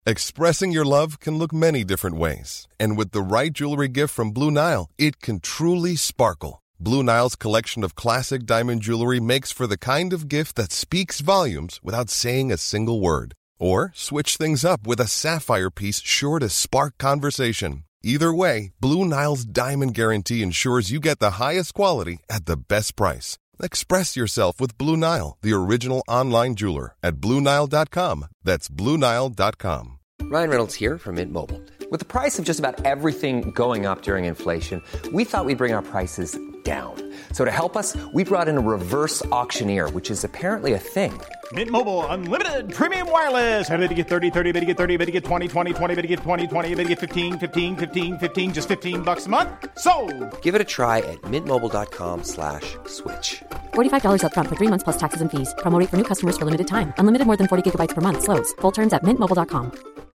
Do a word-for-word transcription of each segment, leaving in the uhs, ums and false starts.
Expressing your love can look many different ways. And with the right jewelry gift from Blue Nile, it can truly sparkle. Blue Nile's collection of classic diamond jewelry makes for the kind of gift that speaks volumes without saying a single word. Or switch things up with a sapphire piece sure to spark conversation. Either way, Blue Nile's Diamond Guarantee ensures you get the highest quality at the best price. Express yourself with Blue Nile, the original online jeweler, at Blue Nile dot com. That's Blue Nile dot com. Ryan Reynolds here from Mint Mobile. With the price of just about everything going up during inflation, we thought we'd bring our prices down. So to help us, we brought in a reverse auctioneer, which is apparently a thing. Mint Mobile Unlimited Premium Wireless. How to get thirty, thirty, how to get thirty, how to get twenty, twenty, twenty, how to get twenty, twenty, how to get fifteen, fifteen, fifteen, fifteen, just fifteen bucks a month? Sold! Give it a try at mintmobile.com slash switch. forty-five dollars up front for three months plus taxes and fees. Promo rate for new customers for limited time. Unlimited more than forty gigabytes per month. Slows full terms at mint mobile dot com.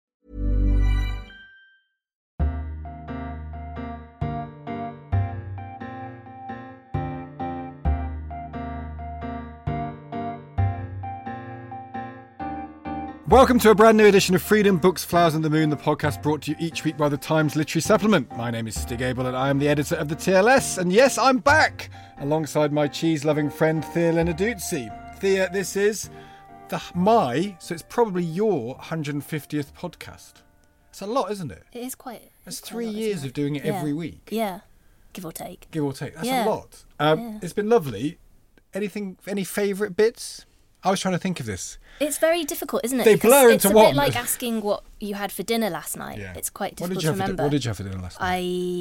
Welcome to a brand new edition of Freedom, Books, Flowers and the Moon, the podcast brought to you each week by the Times Literary Supplement. My name is Stig Abel and I am the editor of the T L S. And yes, I'm back alongside my cheese-loving friend Thea Lenarduzzi. Thea, this is the my, so it's probably your one hundred fiftieth podcast. It's a lot, isn't it? It is quite. That's quite three lot, years of doing it yeah. every week. Yeah, give or take. Give or take. That's yeah. a lot. Um, yeah. It's been lovely. Anything? Any favourite bits? I was trying to think of this. It's very difficult, isn't it? They because blur it's into a one. bit like asking what you had for dinner last night. Yeah. It's quite What difficult did you to have for remember. di- what did you have for dinner last night?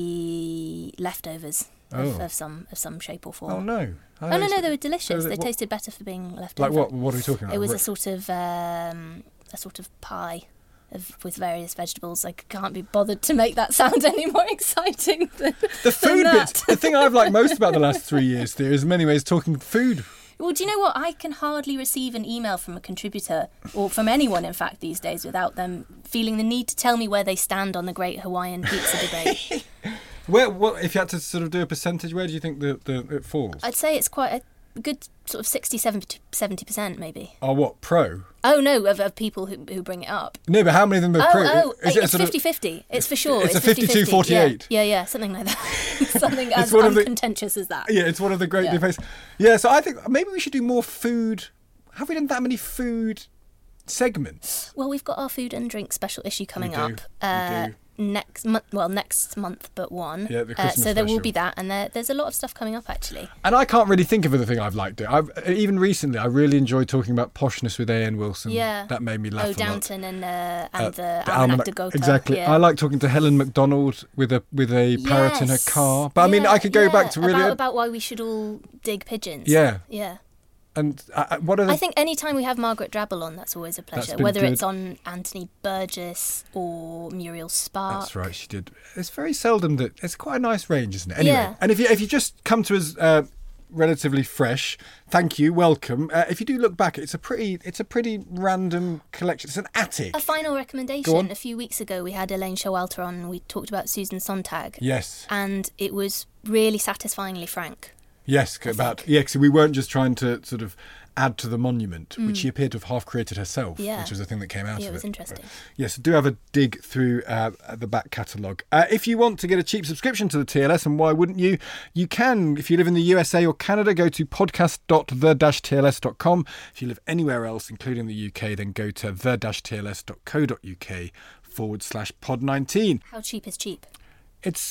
I leftovers of, Oh. of some of some shape or form. Oh no! I Oh no, no, expect- they were delicious. So they what- tasted better for being left Like over. what? What are we talking about? It was Ri- a sort of um, a sort of pie of, with various vegetables. I can't be bothered to make that sound any more exciting than the food than that. bits. The thing I've liked most about the last three years, Theo, is in many ways talking food. Well, do you know what? I can hardly receive an email from a contributor, or from anyone, in fact, these days, without them feeling the need to tell me where they stand on the great Hawaiian pizza debate. Where? What? If you had to sort of do a percentage, where do you think the, the it falls? I'd say it's quite a good sort of sixty, seventy percent, maybe. Oh, what? Pro? Oh, no, of, of people who who bring it up. No, but how many of them are Oh, pro? oh, Is it a it's sort of- fifty-fifty. It's for sure. It's a fifty-fifty. fifty-two forty-eight. Yeah, yeah, yeah, something like that. Something as one of the- uncontentious as that. Yeah, it's one of the great Yeah. debates. Yeah, so I think maybe we should do more food. Have we done that many food segments? Well, we've got our food and drink special issue coming do, up. we Uh, do. Next month, well, next month, but one. Yeah, the uh, Christmas so there will special. be that, and there, there's a lot of stuff coming up actually. And I can't really think of anything I've liked it. I've, even recently, I really enjoyed talking about poshness with A N Wilson. Yeah, That made me laugh Oh, a lot. Downton and uh, and Uh, the, the Almanac Almanac- de Gotha. Exactly. Yeah. I like talking to Helen MacDonald with a with a parrot in her Yes. car. But I mean, Yeah, I could go yeah, back to really. about, about why we should all dig pigeons. Yeah. yeah. And uh, what are the? I think any time we have Margaret Drabble on, that's always a pleasure. been Whether good. it's on Anthony Burgess or Muriel Spark. That's right, she did. It's very seldom that it's quite a nice range, isn't it? Anyway, Yeah. and if you if you just come to us uh, relatively fresh, thank you, welcome. Uh, if you do look back, it's a pretty it's a pretty random collection. It's an attic. A final Go on. recommendation. A few weeks ago, we had Elaine Showalter on, and we talked about Susan Sontag. Yes. And it was really satisfyingly frank. Yes, about yeah. Because we weren't just trying to sort of add to the monument, which she appeared to have half created herself, Yeah. which was the thing that came out Yeah, of it was it. interesting. But, yes, do have a dig through uh, the back catalogue. Uh, if you want to get a cheap subscription to the T L S, and why wouldn't you? You can. If you live in the U S A or Canada, go to podcast dot the dash T L S dot com. If you live anywhere else, including the U K, then go to the dash T L S dot co dot U K forward slash pod nineteen. How cheap is cheap? It's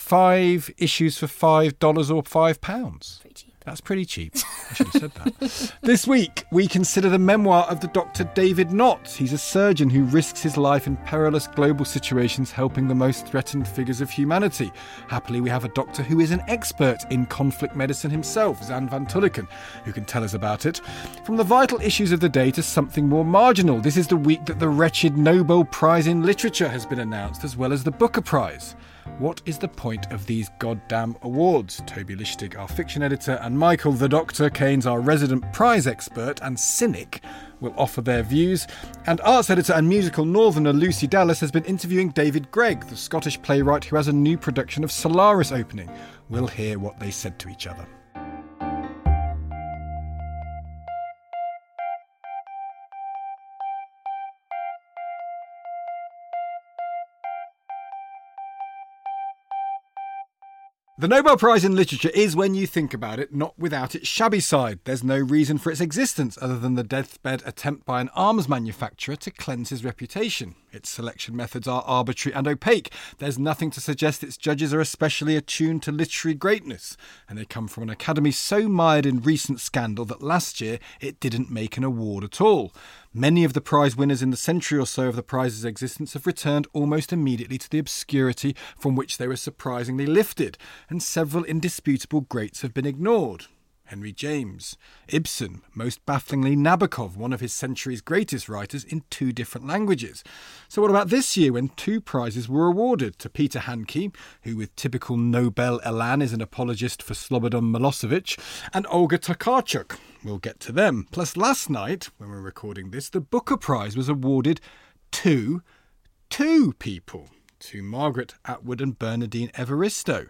five issues for five dollars or five pounds. Pretty cheap. That's pretty cheap. I should have said that. This week, we consider the memoir of the Doctor David Knott. He's a surgeon who risks his life in perilous global situations, helping the most threatened figures of humanity. Happily, we have a doctor who is an expert in conflict medicine himself, Zan van Tulleken, who can tell us about it. From the vital issues of the day to something more marginal, this is the week that the wretched Nobel Prize in Literature has been announced, as well as the Booker Prize. What is the point of these goddamn awards? Toby Lishtig, our fiction editor, and Michael the Doctor Keynes, our resident prize expert and cynic, will offer their views. And arts editor and musical northerner Lucy Dallas has been interviewing David Gregg, the Scottish playwright who has a new production of Solaris opening. We'll hear what they said to each other. The Nobel Prize in Literature is, when you think about it, not without its shabby side. There's no reason for its existence other than the deathbed attempt by an arms manufacturer to cleanse his reputation. Its selection methods are arbitrary and opaque. There's nothing to suggest its judges are especially attuned to literary greatness. And they come from an academy so mired in recent scandal that last year it didn't make an award at all. Many of the prize winners in the century or so of the prize's existence have returned almost immediately to the obscurity from which they were surprisingly lifted, and several indisputable greats have been ignored. Henry James, Ibsen, most bafflingly Nabokov, one of his century's greatest writers, in two different languages. So what about this year when two prizes were awarded to Peter Handke, who with typical Nobel elan is an apologist for Slobodan Milosevic, and Olga Tokarczuk? We'll get to them. Plus last night, when we're recording this, the Booker Prize was awarded to two people, to Margaret Atwood and Bernardine Evaristo.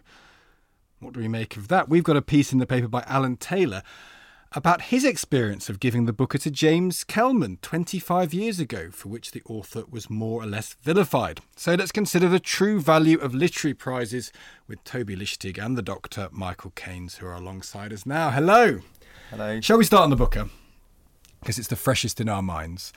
What do we make of that? We've got a piece in the paper by Alan Taylor about his experience of giving the Booker to James Kelman twenty-five years ago, for which the author was more or less vilified. So let's consider the true value of literary prizes with Toby Lichtig and the Doctor Michael Keynes, who are alongside us now. Hello. Hello. Shall we start on the Booker? Because it's the freshest in our minds.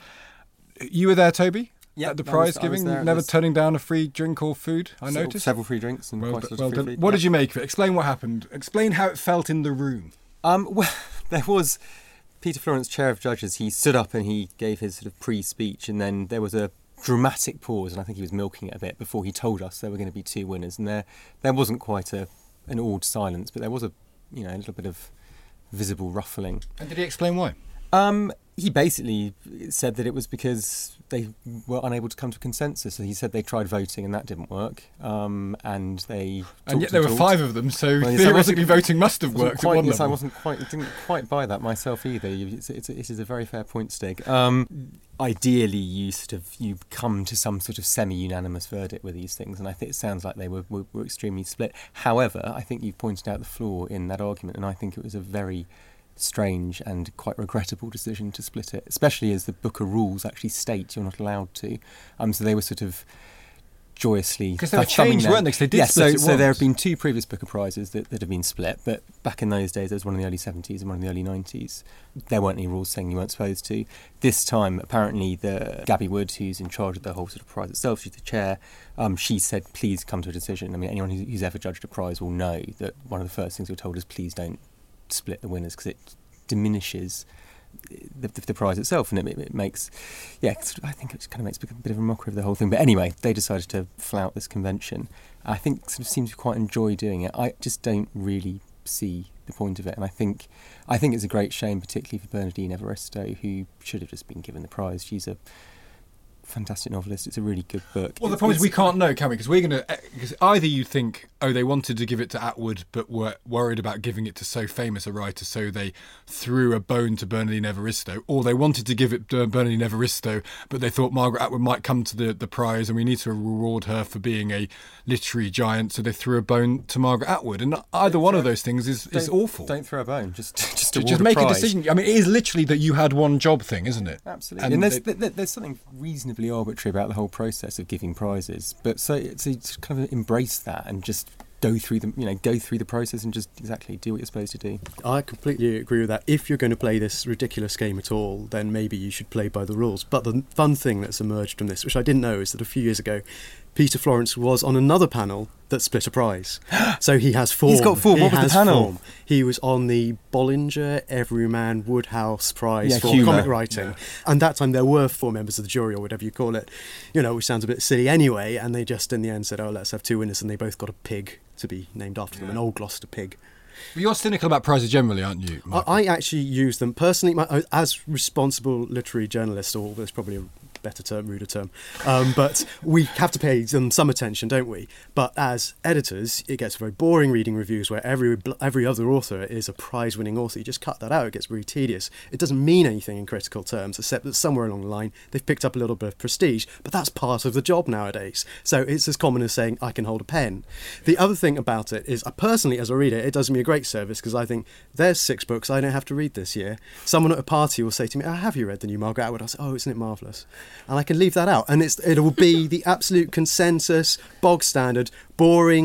You were there, Toby? Yeah, at the I prize was- I giving, was there at never this- turning down a free drink or food, I So- noticed. Several free drinks and Well, quite d- a lot well of done. free food. What Yeah. did you make of it? Explain what happened. Explain how it felt in the room. Um, well, there was Peter Florence, chair of judges. He stood up and he gave his sort of pre-speech, and then there was a dramatic pause, and I think he was milking it a bit before he told us there were going to be two winners. And there, there wasn't quite a an awed silence, but there was a, you know, a little bit of visible ruffling. And did he explain why? Um, he basically said that it was because they were unable to come to a consensus. So he said they tried voting and that didn't work. Um, and they And yet talked there were talked. five of them, so Well, yes, I theoretically wasn't- voting must have wasn't worked quite, at one yes, I level. wasn't quite, didn't quite buy that myself either. You- It's, it's, it is a very fair point, Stig. Um, ideally, you sort of you come to some sort of semi-unanimous verdict with these things, and I think it sounds like they were, were, were extremely split. However, I think you've pointed out the flaw in that argument, and I think it was a very strange and quite regrettable decision to split it, especially as the Booker rules actually state you're not allowed to. Um, so they were sort of joyously... Because they were thumbing changed, their- weren't they? 'Cause they did yeah, split so, it so there once. have been two previous Booker Prizes that, that have been split, but back in those days, there was one in the early seventies and one in the early nineties. There weren't any rules saying you weren't supposed to. This time, apparently, the Gabby Wood, who's in charge of the whole sort of prize itself, she's the chair, um, she said, please come to a decision. I mean, anyone who's, who's ever judged a prize will know that one of the first things we're told is please don't split the winners, because it diminishes the, the, the prize itself, and it, it makes, yeah, sort of, I think it just kind of makes a bit of a mockery of the whole thing. But anyway, they decided to flout this convention. I think sort of seems to quite enjoy doing it. I just don't really see the point of it, and I think I think it's a great shame, particularly for Bernardine Evaristo, who should have just been given the prize. She's a fantastic novelist. It's a really good book. Well, the It's- problem is we it's- can't know, can we? Because we're going to... Because either you think, oh, they wanted to give it to Atwood, but were worried about giving it to so famous a writer, so they threw a bone to Bernardine Evaristo, or they wanted to give it to Bernardine Evaristo, but they thought Margaret Atwood might come to the, the prize and we need to reward her for being a literary giant, so they threw a bone to Margaret Atwood. And either one of those things is, is Don't- awful. Don't throw a bone. Just just, To award just a make a prize. decision. I mean, it is literally that you had one job thing, isn't it? Absolutely, And and, there's, they- there, there's something reasonably arbitrary about the whole process of giving prizes. But so to kind of embrace that and just go through the, you know, go through the process and just exactly do what you're supposed to do. I completely agree with that. If you're going to play this ridiculous game at all, then maybe you should play by the rules. But the fun thing that's emerged from this, which I didn't know, is that a few years ago, Peter Florence was on another panel that split a prize. So he has form. He's got form. He What was the has panel? form. He was on the Bollinger Everyman Woodhouse Prize Yeah, for humour. comic writing. And that time there were four members of the jury, or whatever you call it, you know, which sounds a bit silly anyway. And they just, in the end, said, oh, let's have two winners. And they both got a pig to be named after them, an old Gloucester pig. But you're cynical about prizes generally, aren't you, I, Michael? I actually use them personally my, as responsible literary journalists, or there's probably a better term, ruder term, um, but we have to pay them some attention, don't we? But as editors, it gets very boring reading reviews where every every other author is a prize-winning author. You just cut that out, it gets really tedious. It doesn't mean anything in critical terms, except that somewhere along the line they've picked up a little bit of prestige, but that's part of the job nowadays. So it's as common as saying, I can hold a pen. The other thing about it is, I personally, as a reader, it does me a great service, because I think, there's six books I don't have to read this year. Someone at a party will say to me, oh, have you read the new Margaret Atwood? I'll say, oh, isn't it marvellous? And I can leave that out, and it's, it will be the absolute consensus, bog standard, boring,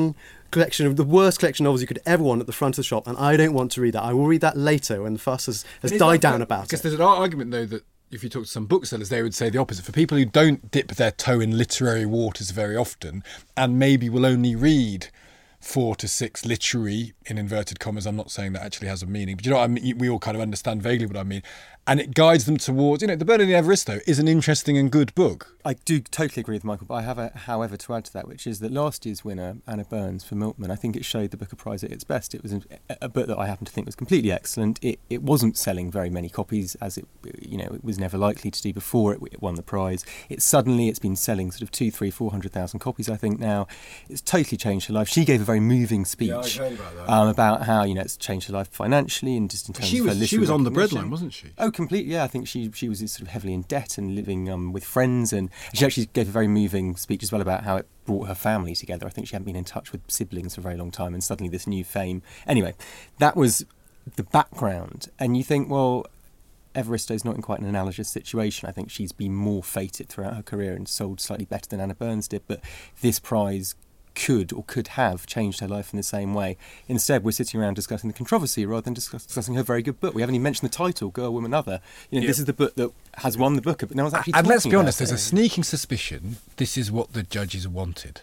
collection of the worst collection of novels you could ever want at the front of the shop, and I don't want to read that. I will read that later when the fuss has, has died down about it. Because there's an argument, though, that if you talk to some booksellers, they would say the opposite. For people who don't dip their toe in literary waters very often and maybe will only read four to six literary, in inverted commas, I'm not saying that actually has a meaning, but you know what I mean? We all kind of understand vaguely what I mean. And it guides them towards, you know, The Bernardine Evaristo is an interesting and good book. I do totally agree with Michael, but I have a however to add to that, which is that last year's winner, Anna Burns for Milkman, I think it showed the Booker Prize at its best. It was a, a book that I happen to think was completely excellent. It it wasn't selling very many copies, as it, you know, it was never likely to do before it, it won the prize. It suddenly, it's been selling sort of two, three, four hundred thousand copies, I think now. It's totally changed her life. She gave a very moving speech Yeah, I heard about that. Um, about how, you know, it's changed her life financially and just in terms She of her was, she literary was on the recognition. breadline, wasn't she? Oh, completely, yeah. I think she she was sort of heavily in debt and living um, with friends, and she actually gave a very moving speech as well about how it brought her family together. I think she hadn't been in touch with siblings for a very long time, and suddenly this new fame. Anyway, that was the background, and you think, well, Evaristo's not in quite an analogous situation. I think she's been more fated throughout her career and sold slightly better than Anna Burns did, but this prize could or could have changed her life in the same way. Instead, we're sitting around discussing the controversy rather than discuss, discussing her very good book. We haven't even mentioned the title, Girl, Woman, Other. You know, Yeah. This is the book that has won the Booker, but no one's actually And let's talking be honest, about there's a it. sneaking suspicion this is what the judges wanted.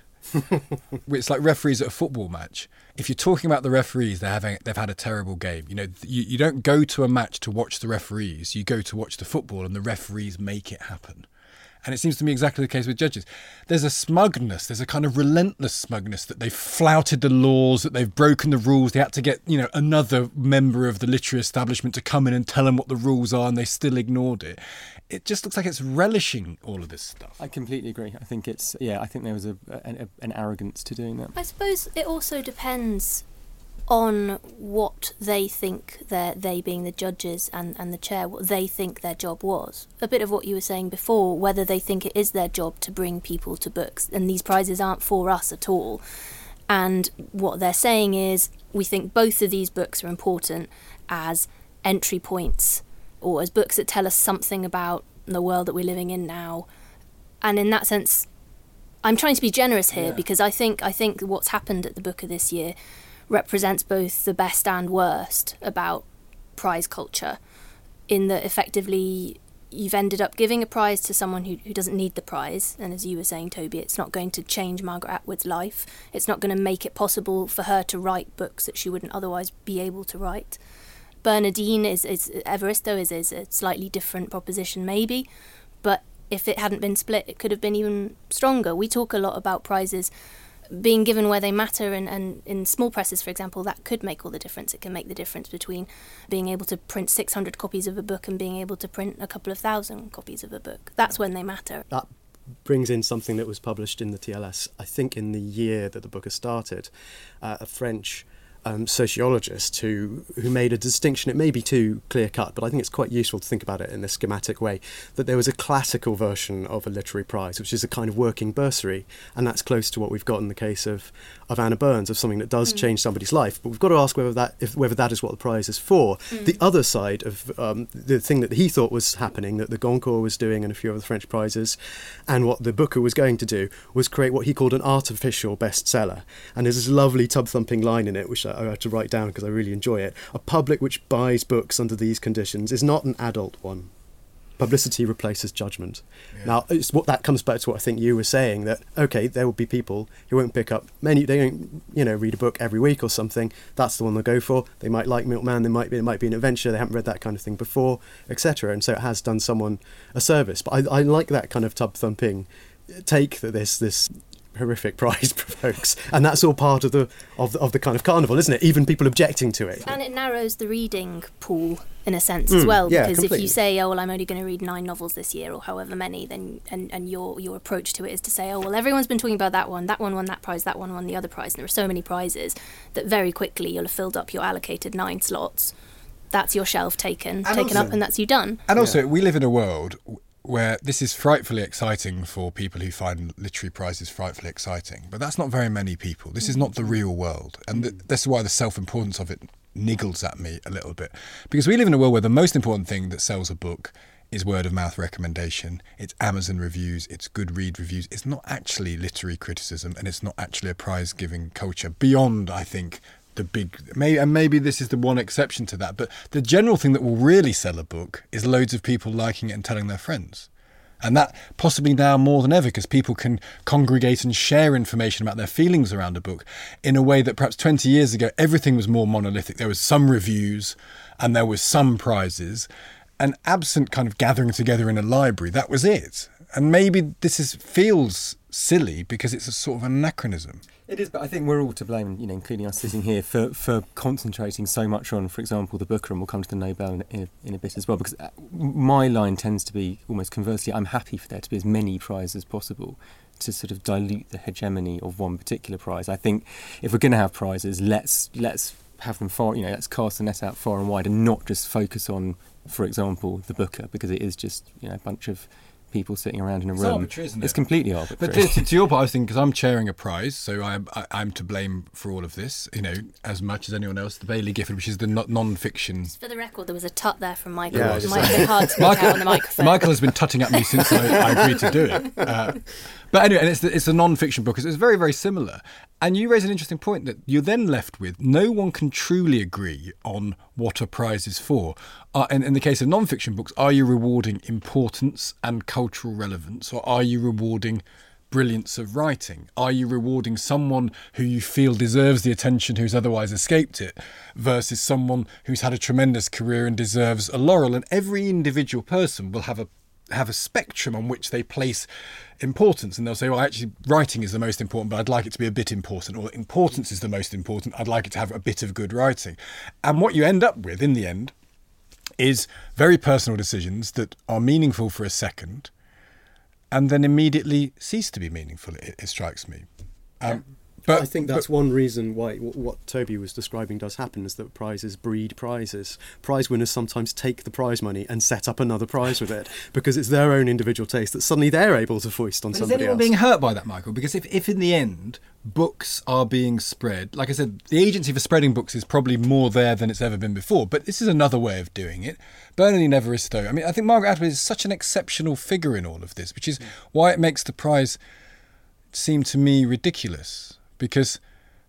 It's like referees at a football match. If you're talking about the referees, they're having, they've had a terrible game. You know, you, you don't go to a match to watch the referees. You go to watch the football, and the referees make it happen. And it seems to me exactly the case with judges. There's a smugness, there's a kind of relentless smugness that they've flouted the laws, that they've broken the rules. They had to get, you know, another member of the literary establishment to come in and tell them what the rules are, and they still ignored it. It just looks like it's relishing all of this stuff. I completely agree. I think it's, yeah, I think there was a, a, an arrogance to doing that. I suppose it also depends on what they think, their, they being the judges and, and the chair, what they think their job was. A bit of what you were saying before, whether they think it is their job to bring people to books, and these prizes aren't for us at all. And what they're saying is, we think both of these books are important as entry points, or as books that tell us something about the world that we're living in now. And in that sense, I'm trying to be generous here, yeah. because I think I think what's happened at the Booker this year represents both the best and worst about prize culture, in that effectively you've ended up giving a prize to someone who, who doesn't need the prize, and as you were saying, Toby, it's not going to change Margaret Atwood's life. It's not going to make it possible for her to write books that she wouldn't otherwise be able to write. Bernardine is, is Evaristo is, is a slightly different proposition maybe, but if it hadn't been split, it could have been even stronger. We talk a lot about prizes being given where they matter, and, and in small presses, for example, that could make all the difference. It can make the difference between being able to print six hundred copies of a book and being able to print a couple of thousand copies of a book. That's when they matter. That brings in something that was published in the T L S, I think in the year that the book has started. Uh, a French um, sociologist who, who made a distinction. It may be too clear-cut, but I think it's quite useful to think about it in a schematic way, that there was a classical version of a literary prize, which is a kind of working bursary, and that's close to what we've got in the case of, of Anna Burns, of something that does mm. change somebody's life. But we've got to ask whether that if, whether that is what the prize is for. Mm. The other side of um, the thing that he thought was happening, that the Goncourt was doing and a few other French prizes, and what the Booker was going to do, was create what he called an artificial bestseller. And there's this lovely tub-thumping line in it, which I, I had to write down because I really enjoy it. A public which buys books under these conditions is not an adult one. Publicity replaces judgment. Yeah. Now, it's what that comes back to what I think you were saying, that, OK, there will be people who won't pick up many, they don't, you know, read a book every week or something. That's the one they'll go for. They might like Milkman, they might be, it might be an adventure, they haven't read that kind of thing before, et cetera. And so it has done someone a service. But I, I like that kind of tub-thumping take that this this horrific prize provokes, and that's all part of the of the, of the kind of carnival, isn't it? Even people objecting to it, and it narrows the reading pool in a sense mm, as well, yeah, because completely. if you say, oh well, I'm only going to read nine novels this year or however many, then and, and your your approach to it is to say, oh well, everyone's been talking about that one, that one won that prize, that one won the other prize, and there are so many prizes that very quickly you'll have filled up your allocated nine slots. That's your shelf taken and taken also, up, and that's you done. And also, yeah. we live in a world where this is frightfully exciting for people who find literary prizes frightfully exciting. But that's not very many people. This is not the real world. And th- that's why the self-importance of it niggles at me a little bit. Because we live in a world where the most important thing that sells a book is word of mouth recommendation, it's Amazon reviews, it's Goodreads reviews. It's not actually literary criticism, and it's not actually a prize giving culture beyond, I think, the big, maybe, and maybe this is the one exception to that, but the general thing that will really sell a book is loads of people liking it and telling their friends. And that possibly now more than ever, because people can congregate and share information about their feelings around a book in a way that perhaps twenty years ago, everything was more monolithic. There was some reviews and there was some prizes, and absent kind of gathering together in a library, that was it. And maybe this is feels silly because it's a sort of anachronism. It is, but I think we're all to blame, you know, including us sitting here, for, for concentrating so much on, for example, the Booker, and we'll come to the Nobel in, in, in a bit as well, because my line tends to be almost conversely, I'm happy for there to be as many prizes as possible to sort of dilute the hegemony of one particular prize. I think if we're going to have prizes, let's let's have them far, you know, let's cast the net out far and wide and not just focus on, for example, the Booker, because it is just, you know, a bunch of people sitting around in a it's room. Arbitrary, isn't it? It's completely arbitrary. But to, to your point, I was thinking, because I'm chairing a prize, so I'm, I, I'm to blame for all of this, you know, as much as anyone else. The Bailey Gifford, which is the no- non-fiction... For the record, there was a tut there from Michael. Yeah, it might have been hard to make out on the microphone. Michael has been tutting at me since I, I agreed to do it. Uh, but anyway, and it's, the, it's a non-fiction book. It's very, very similar. And you raise an interesting point that you're then left with, no one can truly agree on what a prize is for. Uh, and in the case of non-fiction books, are you rewarding importance and cultural relevance, or are you rewarding brilliance of writing? Are you rewarding someone who you feel deserves the attention who's otherwise escaped it, versus someone who's had a tremendous career and deserves a laurel? And every individual person will have a have a spectrum on which they place importance, and they'll say, well, actually writing is the most important, but I'd like it to be a bit important, or importance is the most important, I'd like it to have a bit of good writing. And what you end up with in the end is very personal decisions that are meaningful for a second and then immediately cease to be meaningful, it, it strikes me. Um, But I think that's but, one reason why what Toby was describing does happen, is that prizes breed prizes. Prize winners sometimes take the prize money and set up another prize with it, because it's their own individual taste that suddenly they're able to foist on but somebody is anyone else. Being hurt by that, Michael? Because if, if in the end books are being spread, like I said, the agency for spreading books is probably more there than it's ever been before, but this is another way of doing it. Bernardine Evaristo, I mean, I think Margaret Atwood is such an exceptional figure in all of this, which is why it makes the prize seem to me ridiculous. Because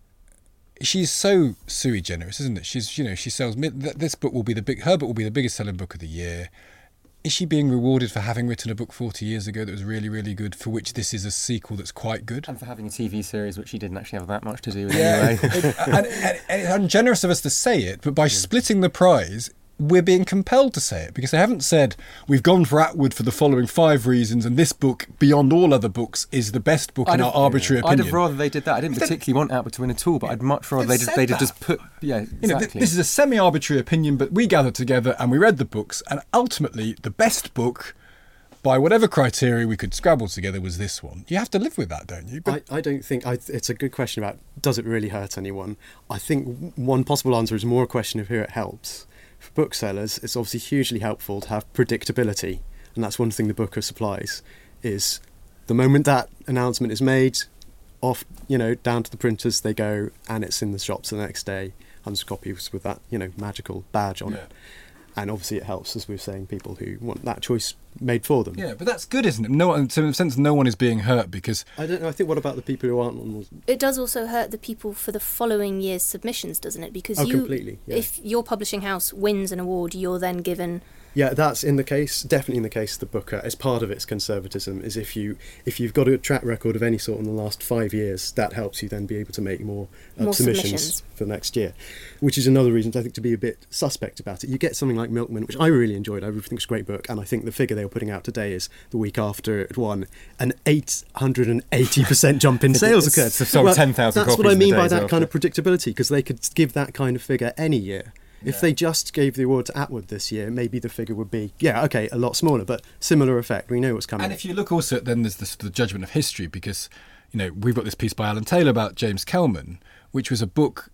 she's so sui generis, isn't it? She's, you know, she sells. This book will be the big. Her book will be the biggest selling book of the year. Is she being rewarded for having written a book forty years ago that was really, really good, for which this is a sequel that's quite good? And for having a T V series which she didn't actually have that much to do with yeah, anyway. it, and, and, and it's ungenerous of us to say it, but by yeah. splitting the prize, we're being compelled to say it, because they haven't said we've gone for Atwood for the following five reasons, and this book, beyond all other books, is the best book I'd in have, our arbitrary yeah. opinion. I'd have rather they did that. I didn't particularly want Atwood to win at all, but I'd much rather they'd, they'd have just put... Yeah, exactly. You know, th- this is a semi-arbitrary opinion, but we gathered together and we read the books, and ultimately the best book, by whatever criteria we could scrabble together, was this one. You have to live with that, don't you? But I, I don't think... I, it's a good question about, does it really hurt anyone? I think one possible answer is more a question of who it helps. For booksellers, it's obviously hugely helpful to have predictability, and that's one thing the Booker supplies, is the moment that announcement is made, off, you know, down to the printers they go, and it's in the shops the next day, hundreds of copies with that, you know, magical badge on yeah. it. And obviously it helps, as we were saying, people who want that choice made for them. Yeah, but that's good, isn't it? No one, so in a sense, no one is being hurt because... I don't know, I think what about the people who aren't on... It does also hurt the people for the following year's submissions, doesn't it? Because oh, you, completely, yeah. if your publishing house wins an award, you're then given... Yeah, that's in the case, definitely in the case of the Booker, as part of its conservatism, is if, you, if you've got a track record of any sort in the last five years, that helps you then be able to make more, uh, more submissions, submissions for next year, which is another reason, I think, to be a bit suspect about it. You get something like Milkman, which I really enjoyed, I think it's a great book, and I think the figure they were putting out today is the week after it won, an eight hundred eighty percent jump in sales occurred. So well, ten thousand That's copies what I mean by that after. kind of predictability, because they could give that kind of figure any year. If yeah. they just gave the award to Atwood this year, maybe the figure would be, yeah, OK, a lot smaller, but similar effect. We know what's coming. And if you look also, then there's this, the judgment of history, because, you know, we've got this piece by Alan Taylor about James Kelman, which was a book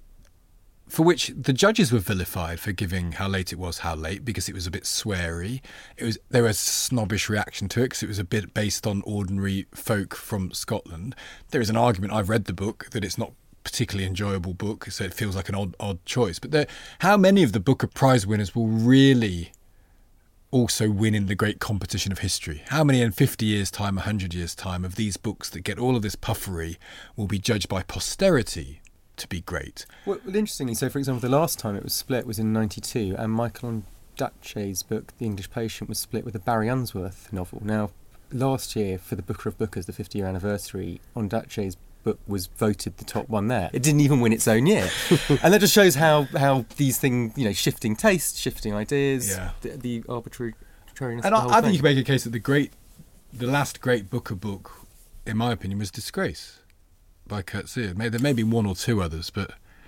for which the judges were vilified for giving How Late It Was, How Late, because it was a bit sweary. It was There was a snobbish reaction to it because it was a bit based on ordinary folk from Scotland. There is an argument, I've read the book, that it's not particularly enjoyable book, so it feels like an odd odd choice. But there, how many of the Booker Prize winners will really also win in the great competition of history? How many in fifty years' time, one hundred years' time, of these books that get all of this puffery will be judged by posterity to be great? Well, interestingly, so for example, the last time it was split was in ninety-two, and Michael Ondaatje's book, The English Patient, was split with a Barry Unsworth novel. Now, last year, for the Booker of Bookers, the fifty-year anniversary, Ondaatje's book was voted the top one there. It didn't even win its own year. And that just shows how, how these things, you know, shifting tastes, shifting ideas, yeah. the, the arbitrary, arbitrariness And of the I, whole I think thing. you can make a case that the great, the last great Booker book, in my opinion, was Disgrace by Kurt Sear. Maybe, there may be one or two others, but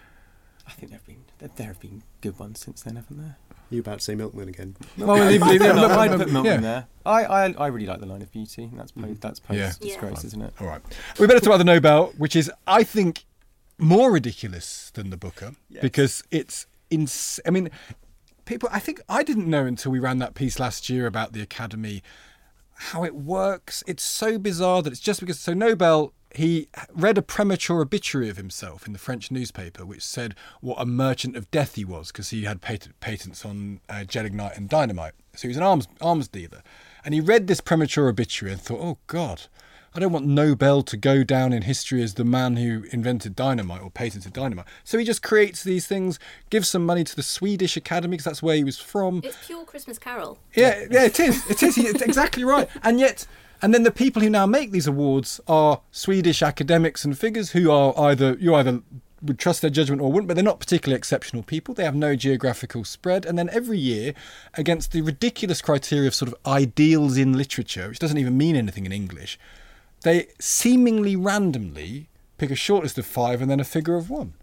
I think there have been there, there have been good ones since then, haven't there? You about to say Milkman again? well, I'd even- put even- Milkman- I'd put Milkman yeah. there. I, I I really like The Line of Beauty. And that's post, that's post Yeah. Disgrace, Yeah. isn't it? All right. We better talk about the Nobel, which is, I think, more ridiculous than the Booker Yes. because it's ins- I mean, people. I think I didn't know until we ran that piece last year about the Academy how it works. It's so bizarre that it's just because. So Nobel, he read a premature obituary of himself in the French newspaper, which said what a merchant of death he was because he had patent, patents on uh, gelignite and dynamite. So he was an arms arms dealer, and he read this premature obituary and thought, "Oh God, I don't want Nobel to go down in history as the man who invented dynamite or patented dynamite." So he just creates these things, gives some money to the Swedish Academy because that's where he was from. It's pure Christmas Carol. Yeah, yeah, it is. It is. It's exactly right. And yet, and then the people who now make these awards are Swedish academics and figures who are either, you either would trust their judgment or wouldn't, but they're not particularly exceptional people. They have no geographical spread. And then every year, against the ridiculous criteria of sort of ideals in literature, which doesn't even mean anything in English, they seemingly randomly pick a shortlist of five and then a figure of one.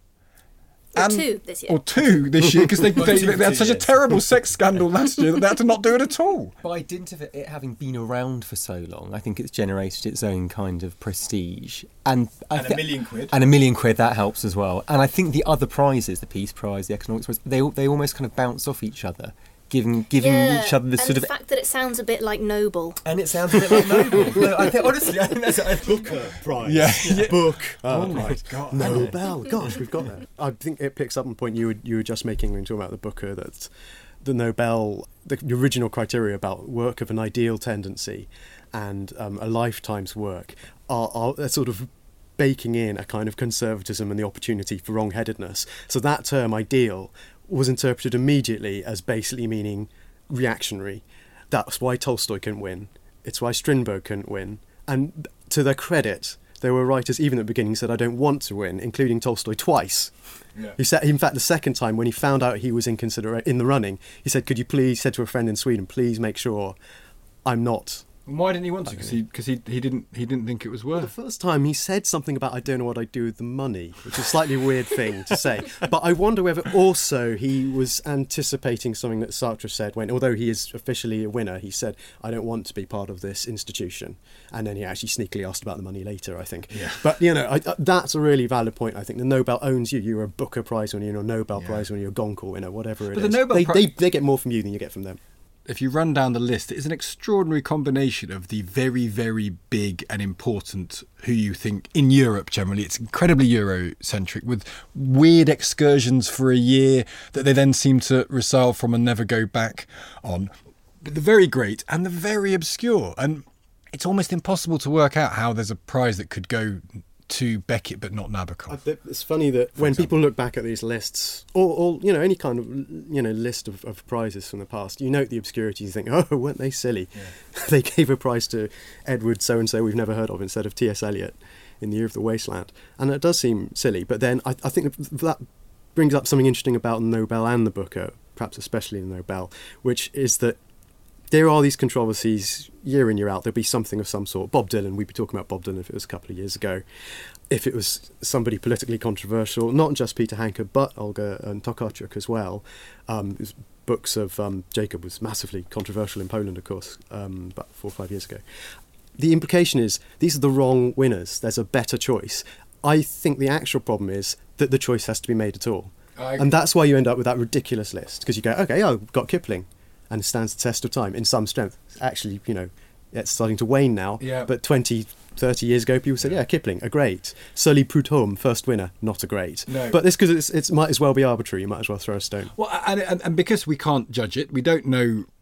Or And- two this year. Or two this year, because they, they, two they, for had two such a years. terrible sex scandal last year that they had to not do it at all. By dint of it, it having been around for so long, I think it's generated its own kind of prestige. And, I And a thi- million quid. And a million quid, that helps as well. And I think the other prizes, the Peace Prize, the Economics Prize, they, they almost kind of bounce off each other, giving giving yeah, each other the and sort the of... fact that it sounds a bit like Nobel. And it sounds a bit like Nobel. No, I think, honestly, I think that's... I think, Booker Prize. Yeah. Yeah. Book. Oh my God. Nobel. Gosh, we've got that. I think it picks up on the point you were, you were just making when you were talking about the Booker, that the Nobel, the original criteria about work of an ideal tendency and um, a lifetime's work are, are they're sort of baking in a kind of conservatism and the opportunity for wrong-headedness. So that term, ideal, was interpreted immediately as basically meaning reactionary. That's why Tolstoy couldn't win. It's why Strindberg couldn't win. And to their credit, there were writers even at the beginning who said, I don't want to win, including Tolstoy twice. Yeah. He said, in fact, the second time when he found out he was in considera- in the running, he said, could you please, said to a friend in Sweden, please make sure I'm not. Why didn't he want to? Because he, cause he, he didn't he didn't think it was The worth. first time he said something about I don't know what I'd do with the money, which is a slightly weird thing to say. But I wonder whether also he was anticipating something that Sartre said when, although he is officially a winner, he said, I don't want to be part of this institution. And then he actually sneakily asked about the money later, I think. Yeah. But, you know, I, uh, that's a really valid point, I think. The Nobel owns you. You're a Booker Prize winner, you're a Nobel Yeah. Prize winner, you're a Goncourt winner, whatever it But is. the Nobel they, Pri- they, they get more from you than you get from them. If you run down the list, it is an extraordinary combination of the very, very big and important who you think, in Europe generally, it's incredibly Eurocentric, with weird excursions for a year that they then seem to resile from and never go back on. But the very great and the very obscure. And it's almost impossible to work out how there's a prize that could go to Beckett but not Nabokov. I- It's funny that when example. people look back at these lists, or, or you know, any kind of you know list of, of prizes from the past, you note the obscurity. You think, oh, weren't they silly? They gave a prize to Edward so and so we've never heard of instead of T S Eliot in The Year of the Wasteland, and it does seem silly. But then I, I think that brings up something interesting about the Nobel and the Booker, perhaps especially the Nobel, which is that there are these controversies year in, year out. There'll be something of some sort. Bob Dylan, we'd be talking about Bob Dylan if it was a couple of years ago. If it was somebody politically controversial, not just Peter Hanke, but Olga and Tokarczuk as well. Um, his books of um, Jacob was massively controversial in Poland, of course, um, about four or five years ago. The implication is these are the wrong winners. There's a better choice. I think the actual problem is that the choice has to be made at all. I- And that's why you end up with that ridiculous list, because you go, okay, oh, I've got Kipling, and it stands the test of time in some strength. Actually, you know, it's starting to wane now, Yeah. but twenty, thirty years ago, people said, yeah, Kipling, a great. Sully Prudhomme, first winner, not a great. No. But this, because it's, it's might as well be arbitrary, you might as well throw a stone. Well, and, and, and because we can't judge it, we don't know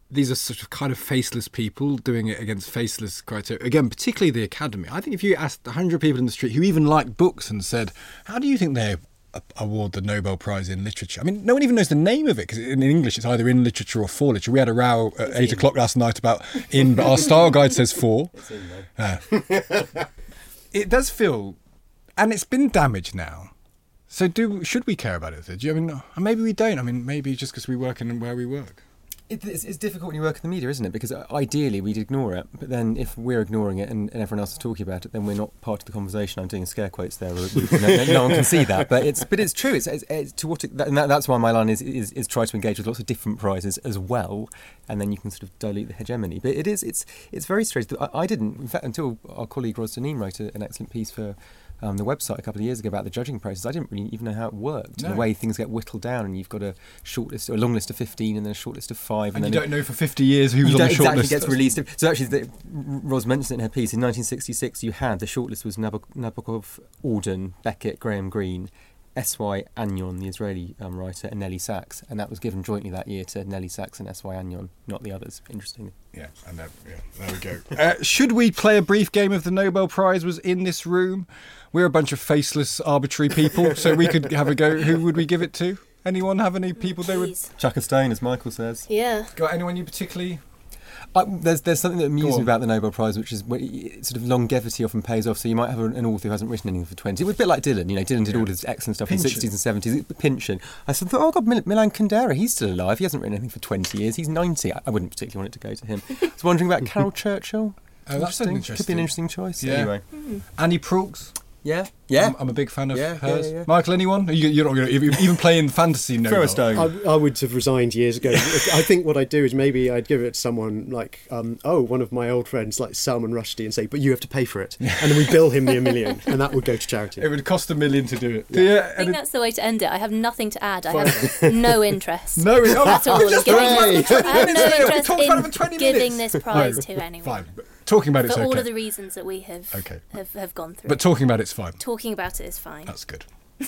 these are sort of kind of faceless people doing it against faceless criteria. Again, particularly the Academy. I think if you asked one hundred people in the street who even like books and said, how do you think they award the Nobel Prize in Literature? I mean, no one even knows the name of it, because in English it's either in literature or for literature. We had a row at eight o'clock last night about in, but our style guide says for. It's in, though. Uh, it does feel, and it's been damaged now. So do should we care about it? Do you, I mean, maybe we don't. I mean, maybe just because we work in where we work. It, it's, it's difficult when you work in the media, isn't it? Because ideally we'd ignore it, but then if we're ignoring it and, and everyone else is talking about it, then we're not part of the conversation. I'm doing scare quotes there. no, no, no one can see that, but it's but it's true. It's, it's, it's to what it, and that, that's why my line is, is is try to engage with lots of different prizes as well, and then you can sort of dilute the hegemony. But it is it's it's very strange. I, I didn't, in fact, until our colleague Ros Deneen wrote a, an excellent piece for Um, the website a couple of years ago about the judging process. I didn't really even know how it worked. No. The way things get whittled down, and you've got a short list, or a long list of fifteen, and then a short list of five, and, and you then don't it, know for fifty years who was on the short exactly list. Gets released. So actually, the, Ros mentioned it in her piece. In nineteen sixty-six, you had the shortlist was Nabokov, Auden, Beckett, Graham Greene, S Y Agnon, the Israeli um, writer, and Nelly Sachs, and that was given jointly that year to Nelly Sachs and S Y Agnon, not the others. Interestingly. Yeah, and there, yeah, there we go. uh, should we play a brief game of the Nobel Prize was in this room? We're a bunch of faceless, arbitrary people, so we could have a go. Who would we give it to? Anyone have any people they would? Chuck a stone, as Michael says. Yeah. Got anyone you particularly? Uh, there's there's something that amuses me about the Nobel Prize, which is sort of longevity often pays off. So you might have an author who hasn't written anything for twenty. It was a bit like Dylan. You know, Dylan did yeah. all his excellent stuff Pynchon. in the sixties and seventies. Pynchon. I thought, oh God, Mil- Milan Kundera, he's still alive. He hasn't written anything for twenty years. He's ninety. I, I wouldn't particularly want it to go to him. I was wondering about Carol Churchill. Oh, that's interesting. Could be an interesting choice. Yeah. Anyway, mm. Annie Proulx. Yeah, yeah. I'm, I'm a big fan of yeah, hers. Yeah, yeah. Michael, anyone? You, you're not going to even playing fantasy. No, throw a stone. I, I would have resigned years ago. I think what I'd do is maybe I'd give it to someone like, um, oh, one of my old friends like Salman Rushdie, and say, but you have to pay for it, and then we bill him the a million, and that would go to charity. It would cost a million to do it. Yeah. Yeah, I think that's the way to end it. I have nothing to add. I have no interest. No, oh, at all. Just giving, I have no interest in giving this prize no, to anyone. Fine. Talking about it's for okay. all of the reasons that we have, okay. have have gone through. But talking about it's fine. Talking about it is fine. That's good.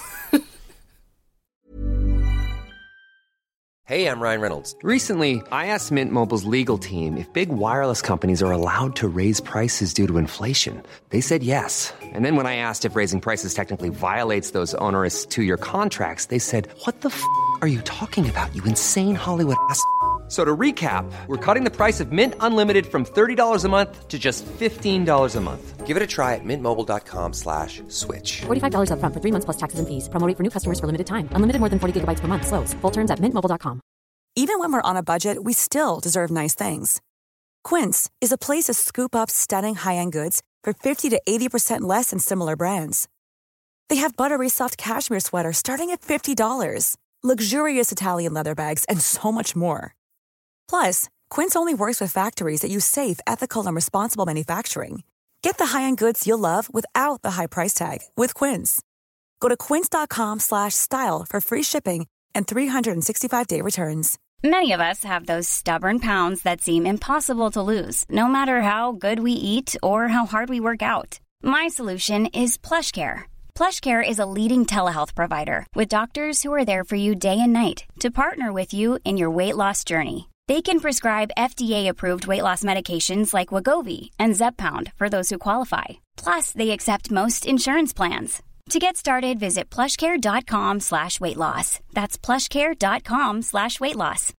Hey, I'm Ryan Reynolds. Recently, I asked Mint Mobile's legal team if big wireless companies are allowed to raise prices due to inflation. They said yes. And then when I asked if raising prices technically violates those onerous two-year contracts, they said, what the f*** are you talking about, you insane Hollywood ass f- So to recap, we're cutting the price of Mint Unlimited from thirty dollars a month to just fifteen dollars a month. Give it a try at mintmobile.com slash switch. forty-five dollars up front for three months plus taxes and fees. Promo rate for new customers for limited time. Unlimited more than forty gigabytes per month. Slows full terms at mint mobile dot com. Even when we're on a budget, we still deserve nice things. Quince is a place to scoop up stunning high-end goods for fifty to eighty percent less than similar brands. They have buttery soft cashmere sweaters starting at fifty dollars, luxurious Italian leather bags, and so much more. Plus, Quince only works with factories that use safe, ethical, and responsible manufacturing. Get the high-end goods you'll love without the high price tag with Quince. Go to quince.com slash style for free shipping and three sixty-five day returns. Many of us have those stubborn pounds that seem impossible to lose, no matter how good we eat or how hard we work out. My solution is PlushCare. PlushCare is a leading telehealth provider with doctors who are there for you day and night to partner with you in your weight loss journey. They can prescribe F D A-approved weight loss medications like Wegovy and Zepbound for those who qualify. Plus, they accept most insurance plans. To get started, visit plushcare.com slash weight loss. That's plushcare.com slash weight loss.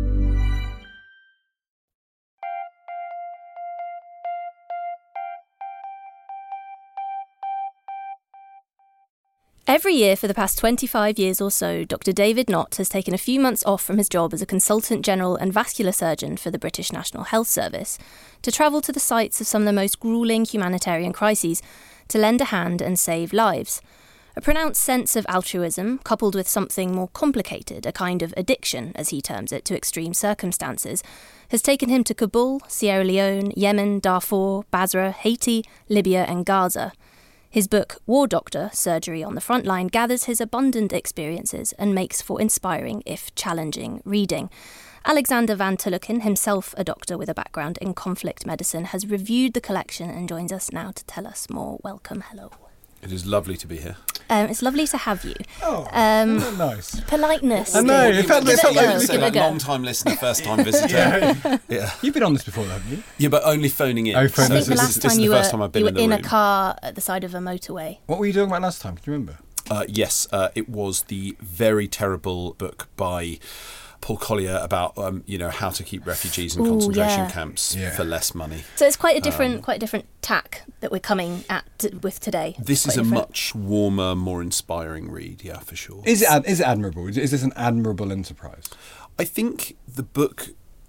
Every year for the past twenty-five years or so, Doctor David Nott has taken a few months off from his job as a consultant general and vascular surgeon for the British National Health Service to travel to the sites of some of the most gruelling humanitarian crises to lend a hand and save lives. A pronounced sense of altruism, coupled with something more complicated, a kind of addiction, as he terms it, to extreme circumstances, has taken him to Kabul, Sierra Leone, Yemen, Darfur, Basra, Haiti, Libya and Gaza. His book, War Doctor, Surgery on the Frontline, gathers his abundant experiences and makes for inspiring, if challenging, reading. Alexander Van Tulloken, himself a doctor with a background in conflict medicine, has reviewed the collection and joins us now to tell us more. Welcome, hello. It is lovely to be here. Um, it's lovely to have you. Oh, um, nice. Politeness. I know. Give It felt, it it a felt go, like give it a Like go. long time listener, first time visitor. yeah. yeah. You've been on this before, haven't you? Yeah, but only phoning in. Oh, phoning I in. think the this last is, this time is the you first were, time I've been you were in the in a room. car at the side of a motorway. What were you talking about last time? Can you remember? Uh, yes, uh, it was the very terrible book by Paul Collier about um, you know how to keep refugees in Ooh, concentration yeah. camps Yeah. for less money. So it's quite a different, Um, quite a different tack that we're coming at t- with today. This Quite is a different. much warmer, more inspiring read, yeah, for sure. Is it ad- is it admirable? Is this an admirable enterprise? I think the book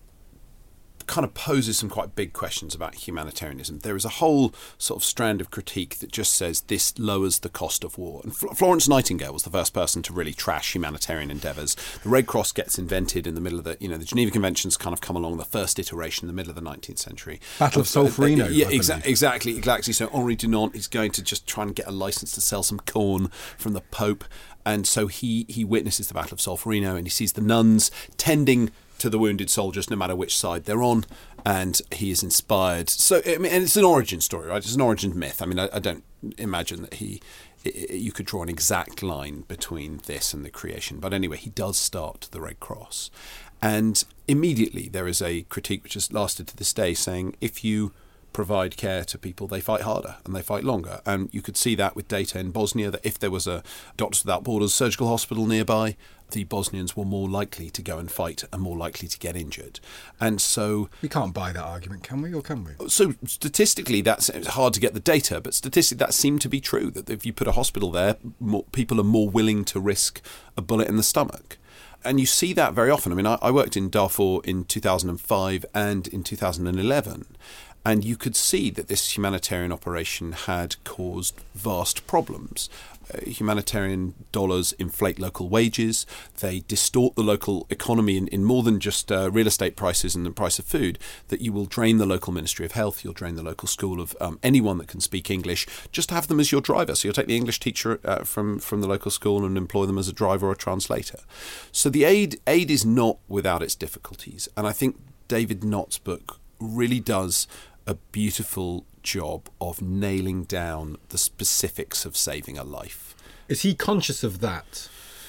kind of poses some quite big questions about humanitarianism. There is a whole sort of strand of critique that just says this lowers the cost of war. And Fl- Florence Nightingale was the first person to really trash humanitarian endeavours. The Red Cross gets invented in the middle of the, you know, the Geneva Conventions kind of come along, the first iteration in the middle of the nineteenth century. Battle of Solferino, Yeah, I exa- believe. exactly, exactly. So Henri Dunant is going to just try and get a licence to sell some corn from the Pope. And so he, he witnesses the Battle of Solferino and he sees the nuns tending to the wounded soldiers no matter which side they're on, and he is inspired. So I mean, and it's an origin story, right? It's an origin myth. I mean, I, I don't imagine that he I- I- you could draw an exact line between this and the creation, but anyway, he does start the Red Cross, and immediately there is a critique which has lasted to this day, saying if you provide care to people, they fight harder and they fight longer. And you could see that with data in Bosnia, that if there was a Doctors Without Borders surgical hospital nearby, the Bosnians were more likely to go and fight and more likely to get injured. And so We can't buy that argument, can we? Or can we? so statistically, that's it's hard to get the data, but statistically that seemed to be true, that if you put a hospital there, more, people are more willing to risk a bullet in the stomach. And you see that very often. I mean, I, I worked in Darfur in two thousand five and in two thousand eleven, and you could see that this humanitarian operation had caused vast problems. Uh, humanitarian dollars inflate local wages. They distort the local economy in, in more than just uh, real estate prices and the price of food, that you will drain the local Ministry of Health, you'll drain the local school of um, anyone that can speak English. Just have them as your driver. So you'll take the English teacher uh, from, from the local school and employ them as a driver or a translator. So the aid aid is not without its difficulties. And I think David Nott's book really does a beautiful job of nailing down the specifics of saving a life. Is he conscious of that?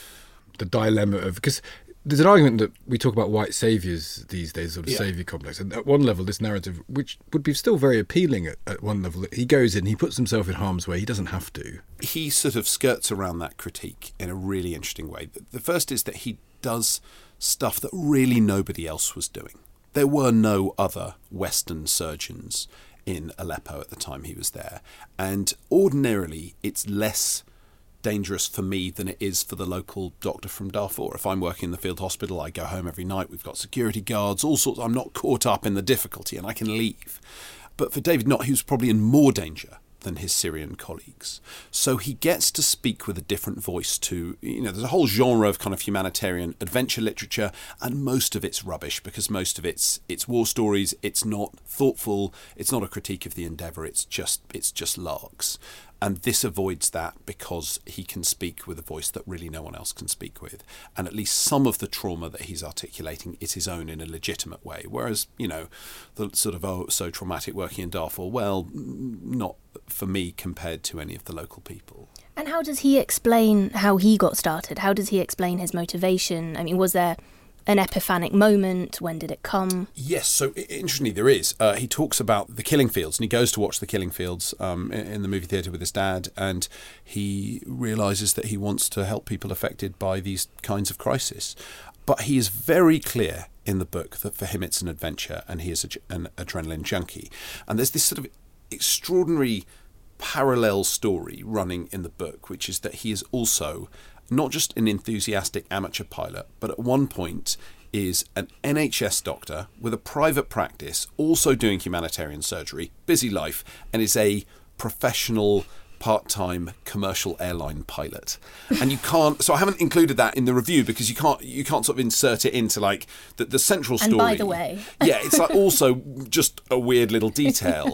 The dilemma of, because there's an argument that we talk about white saviours these days, sort of Yeah. saviour complex. And at one level, this narrative, which would be still very appealing at, at one level, he goes in, he puts himself in harm's way. He doesn't have to. He sort of skirts around that critique in a really interesting way. The first is that he does stuff that really nobody else was doing. There were no other Western surgeons in Aleppo at the time he was there. And ordinarily, it's less dangerous for me than it is for the local doctor from Darfur. If I'm working in the field hospital, I go home every night, we've got security guards, all sorts. I'm not caught up in the difficulty and I can leave. But for David Nott, he was probably in more danger than his Syrian colleagues. So he gets to speak with a different voice to, you know, there's a whole genre of kind of humanitarian adventure literature, and most of it's rubbish because most of it's it's war stories, it's not thoughtful, it's not a critique of the endeavour, it's just it's just larks. And this avoids that because he can speak with a voice that really no one else can speak with. And at least some of the trauma that he's articulating is his own in a legitimate way. Whereas, you know, the sort of, oh, so traumatic working in Darfur, well, not for me compared to any of the local people. And how does he explain how he got started? How does he explain his motivation? I mean, was there an epiphanic moment? When did it come? Yes, so i- interestingly, there is. Uh, he talks about the killing fields, and he goes to watch the killing fields um, in, in the movie theatre with his dad, and he realises that he wants to help people affected by these kinds of crisis. But he is very clear in the book that for him it's an adventure, and he is a, an adrenaline junkie. And there's this sort of extraordinary parallel story running in the book, which is that he is also not just an enthusiastic amateur pilot, but at one point is an N H S doctor with a private practice, also doing humanitarian surgery, busy life, and is a professional part-time commercial airline pilot. And you can't, so I haven't included that in the review because you can't you can't sort of insert it into like the, the central story. And by the way. Yeah, it's like also just a weird little detail.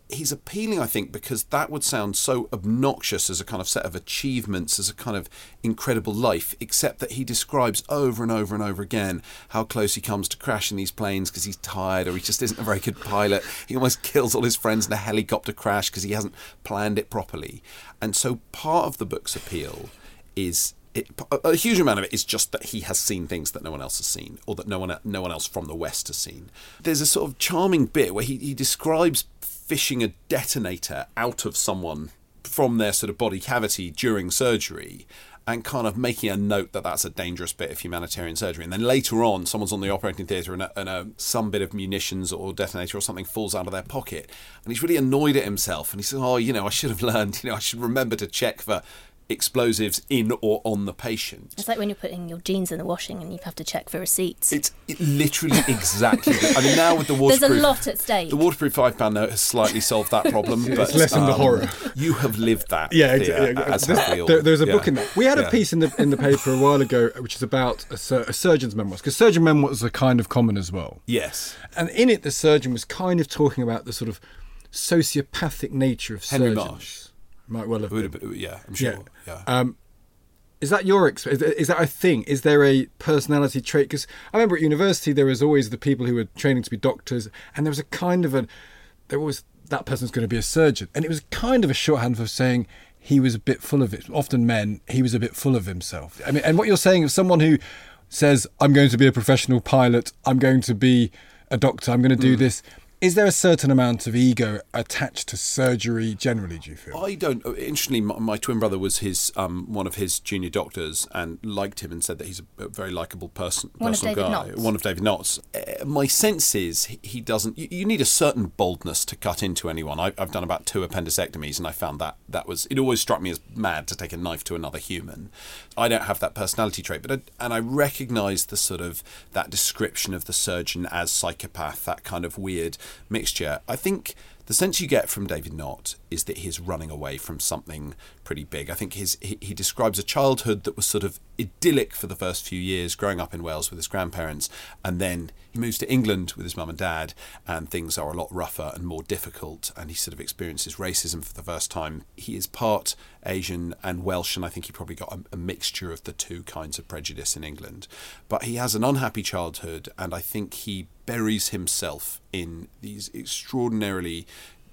he's appealing, I think, because that would sound so obnoxious as a kind of set of achievements, as a kind of incredible life, except that he describes over and over and over again how close he comes to crashing these planes because he's tired or he just isn't a very good pilot. He almost kills all his friends in a helicopter crash because he hasn't planned it properly. And so part of the book's appeal is... It, a huge amount of it is just that he has seen things that no one else has seen, or that no one no one else from the West has seen. There's a sort of charming bit where he, he describes fishing a detonator out of someone from their sort of body cavity during surgery, and kind of making a note that that's a dangerous bit of humanitarian surgery. And then later on, someone's on the operating theatre and, a, and a, some bit of munitions or detonator or something falls out of their pocket, and he's really annoyed at himself. And he says, "Oh, you know, I should have learned. You know, I should remember to check for explosives in or on the patient." It's like when you're putting your jeans in the washing and you have to check for receipts. It's it literally exactly. I mean, now with the waterproof, there's a lot at stake. The waterproof five pound note has slightly solved that problem, yeah, but it's less um, the horror. You have lived that. Yeah, exactly. Yeah, as there's, have we all. There, there's a yeah. book in there. We had a yeah. piece in the in the paper a while ago, which is about a, sur- a surgeon's memoirs, because surgeon memoirs are kind of common as well. Yes, and in it, the surgeon was kind of talking about the sort of sociopathic nature of Henry surgeons. Marsh might well have been. been. Yeah, I'm sure. Yeah. yeah. Um, Is that your experience? Is that a thing? Is there a personality trait? Because I remember at university there was always the people who were training to be doctors, and there was a kind of a, there was that person's going to be a surgeon, and it was kind of a shorthand for saying he was a bit full of it. Often men, he was a bit full of himself. I mean, and what you're saying of someone who says, "I'm going to be a professional pilot. I'm going to be a doctor. I'm going to do mm. this." Is there a certain amount of ego attached to surgery generally, do you feel? I don't. Interestingly, my, my twin brother was his um, one of his junior doctors and liked him and said that he's a, a very likeable person, one personal of David guy. Knott's. One of David Knott's. Uh, my sense is he, he doesn't... You, you need a certain boldness to cut into anyone. I, I've done about two appendectomies and I found that that was... It always struck me as mad to take a knife to another human. I don't have that personality trait, but I, and I recognise the sort of... that description of the surgeon as psychopath, that kind of weird mixture. I think the sense you get from David Knott is that he's running away from something pretty big. I think his he, he describes a childhood that was sort of idyllic for the first few years, growing up in Wales with his grandparents, and then he moves to England with his mum and dad, and things are a lot rougher and more difficult, and he sort of experiences racism for the first time. He is part Asian and Welsh, and I think he probably got a, a mixture of the two kinds of prejudice in England. But he has an unhappy childhood, and I think he buries himself in these extraordinarily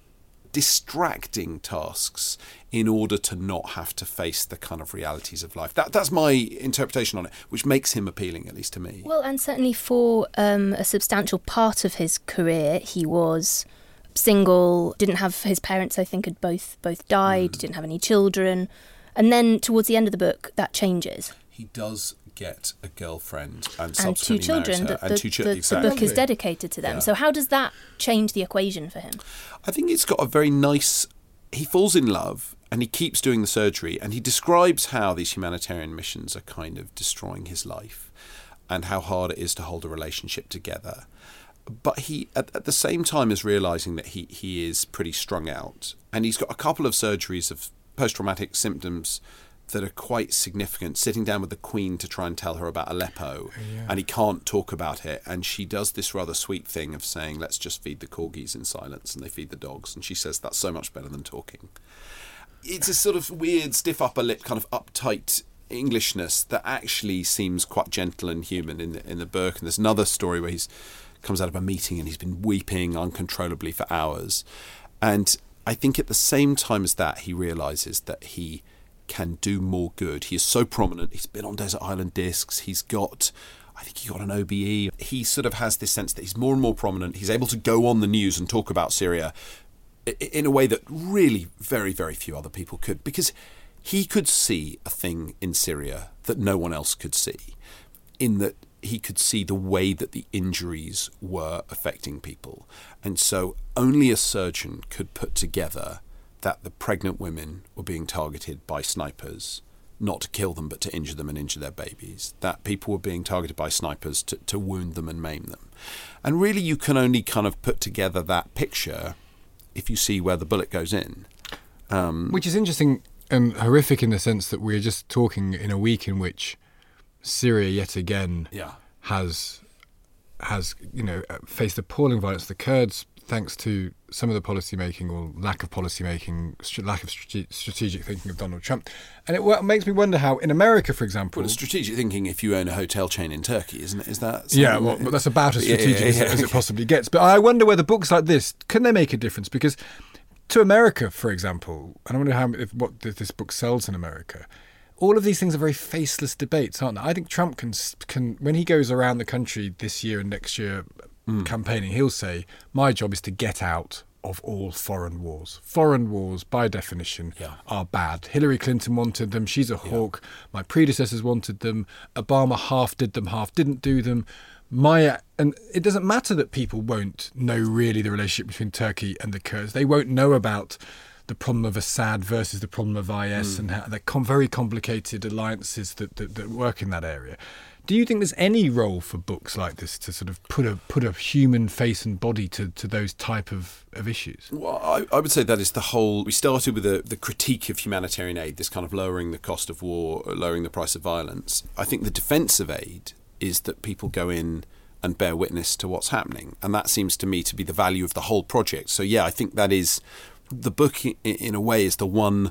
distracting tasks in order to not have to face the kind of realities of life. That that's my interpretation on it, which makes him appealing, at least to me. Well, and certainly for um, a substantial part of his career, he was single, didn't have his parents, I think, had both both died, mm. didn't have any children. And then towards the end of the book, that changes. He does get a girlfriend and, and two children. The, and the, two chi- the, exactly. the book is dedicated to them. Yeah. So how does that change the equation for him? I think it's got a very nice... He falls in love and he keeps doing the surgery, and he describes how these humanitarian missions are kind of destroying his life and how hard it is to hold a relationship together. But he, at, at the same time, is realising that he, he is pretty strung out, and he's got a couple of surgeries of post-traumatic symptoms that are quite significant, sitting down with the Queen to try and tell her about Aleppo, yeah. and he can't talk about it, and she does this rather sweet thing of saying, let's just feed the corgis in silence, and they feed the dogs, and she says that's so much better than talking. It's a sort of weird, stiff upper lip, kind of uptight Englishness that actually seems quite gentle and human in the, in the book. And there's another story where he's comes out of a meeting and he's been weeping uncontrollably for hours, and I think at the same time as that, he realises that he can do more good. He is so prominent. He's been on Desert Island Discs. He's got, I think he got an O B E. He sort of has this sense that he's more and more prominent. He's able to go on the news and talk about Syria in a way that really very, very few other people could, because he could see a thing in Syria that no one else could see, in that he could see the way that the injuries were affecting people. And so only a surgeon could put together that the pregnant women were being targeted by snipers, not to kill them, but to injure them and injure their babies. That people were being targeted by snipers to, to wound them and maim them. And really you can only kind of put together that picture if you see where the bullet goes in. Um, Which is interesting and horrific in the sense that we're just talking in a week in which Syria yet again yeah. has... has, you know, faced appalling violence. The Kurds thanks to some of the policy making or lack of policy making, st- lack of strate- strategic thinking of Donald Trump. And it w- makes me wonder how, in America, for example... Well, strategic thinking if you own a hotel chain in Turkey, isn't it? Is that... Yeah, well, that... that's about as strategic yeah, yeah, yeah, yeah. as it possibly gets. But I wonder whether books like this, can they make a difference? Because to America, for example, and I wonder how if, what this book sells in America... All of these things are very faceless debates, aren't they? I think Trump can, can when he goes around the country this year and next year mm. campaigning, he'll say, my job is to get out of all foreign wars. Foreign wars, by definition, yeah. are bad. Hillary Clinton wanted them. She's a hawk. Yeah. My predecessors wanted them. Obama half did them, half didn't do them. My And it doesn't matter that people won't know really the relationship between Turkey and the Kurds. They won't know about the problem of Assad versus the problem of I S mm. and how they're com- very complicated alliances that, that, that work in that area. Do you think there's any role for books like this to sort of put a put a human face and body to, to those type of, of issues? Well, I, I would say that is the whole... We started with the, the critique of humanitarian aid, this kind of lowering the cost of war, lowering the price of violence. I think the defence of aid is that people go in and bear witness to what's happening. And that seems to me to be the value of the whole project. So, yeah, I think that is... The book, in a way, is the one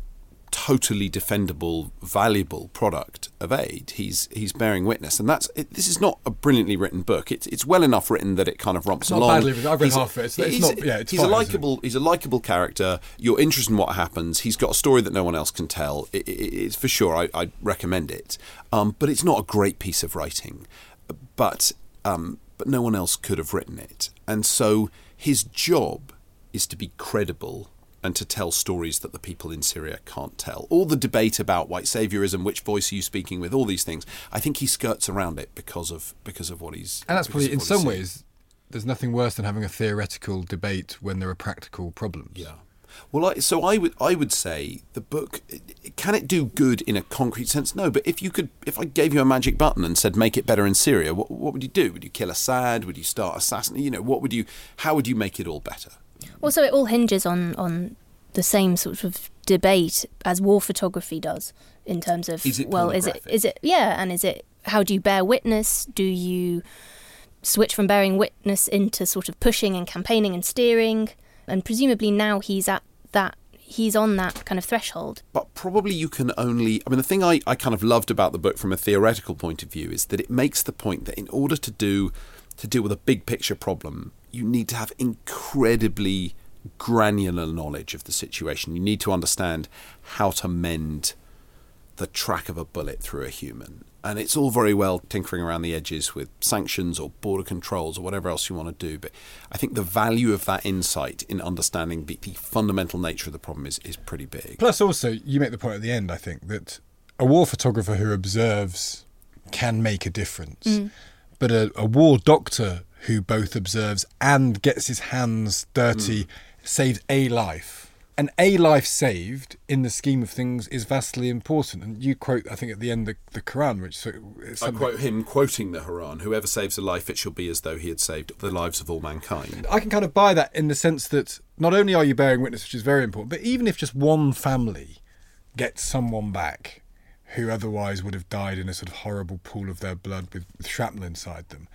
totally defendable, valuable product of aid. He's he's bearing witness, and that's it, this is not a brilliantly written book. It's it's well enough written that it kind of romps it's not along. Badly written. I've read he's half of it. It's, it's not. Yeah, it's he's fine, a likable. He's a likable character. You're interested in what happens. He's got a story that no one else can tell. It, it, it's for sure. I I recommend it. Um, but it's not a great piece of writing. But um, but no one else could have written it, and so his job is to be credible and to tell stories that the people in Syria can't tell. All the debate about white saviorism, which voice are you speaking with, all these things, I think he skirts around it because of because of what he's... And that's probably, in some ways, there's nothing worse than having a theoretical debate when there are practical problems. Yeah. Well, I, so I would I would say the book, can it do good in a concrete sense? No, but if you could, if I gave you a magic button and said make it better in Syria, what, what would you do? Would you kill Assad? Would you start assassin? You know, what would you? How would you make it all better? Also, it all hinges on, on the same sort of debate as war photography does in terms of, is it well, is it, is it, yeah, and is it, how do you bear witness? Do you switch from bearing witness into sort of pushing and campaigning and steering? And presumably now he's at that, he's on that kind of threshold. But probably you can only, I mean, the thing I, I kind of loved about the book from a theoretical point of view is that it makes the point that in order to do, to deal with a big picture problem, you need to have incredibly granular knowledge of the situation. You need to understand how to mend the track of a bullet through a human. And it's all very well tinkering around the edges with sanctions or border controls or whatever else you want to do. But I think the value of that insight in understanding the, the fundamental nature of the problem is, is pretty big. Plus also, you make the point at the end, I think, that a war photographer who observes can make a difference. Mm. But a, a war doctor who both observes and gets his hands dirty, mm. saves a life. And a life saved, in the scheme of things, is vastly important. And you quote, I think, at the end, the, the Quran, which... So I quote him quoting the Quran, whoever saves a life, it shall be as though he had saved the lives of all mankind. I can kind of buy that in the sense that not only are you bearing witness, which is very important, but even if just one family gets someone back who otherwise would have died in a sort of horrible pool of their blood with, with shrapnel inside them,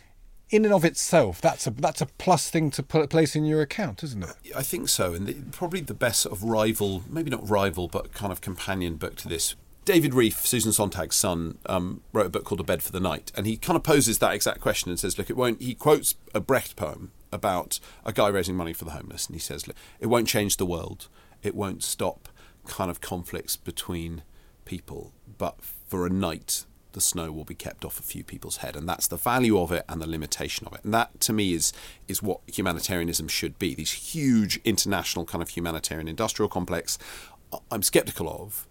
in and of itself, that's a that's a plus thing to put place in your account, isn't it? I think so, and the, probably the best sort of rival, maybe not rival, but kind of companion book to this. David Reef, Susan Sontag's son, um, wrote a book called A Bed for the Night, and he kind of poses that exact question and says, look, it won't. He quotes a Brecht poem about a guy raising money for the homeless, and he says, look, it won't change the world, it won't stop kind of conflicts between people, but for a night the snow will be kept off a few people's head, and that's the value of it and the limitation of it. And that, to me, is is what humanitarianism should be. These huge international kind of humanitarian industrial complex, I'm sceptical of,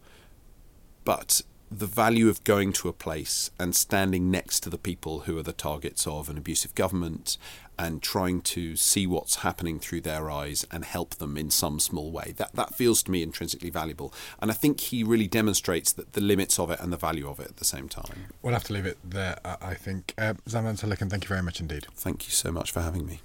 but the value of going to a place and standing next to the people who are the targets of an abusive government and trying to see what's happening through their eyes and help them in some small way, that that feels to me intrinsically valuable. And I think he really demonstrates that the limits of it and the value of it at the same time. We'll have to leave it there, I think. Uh, Zaman Salikan, thank you very much indeed. Thank you so much for having me.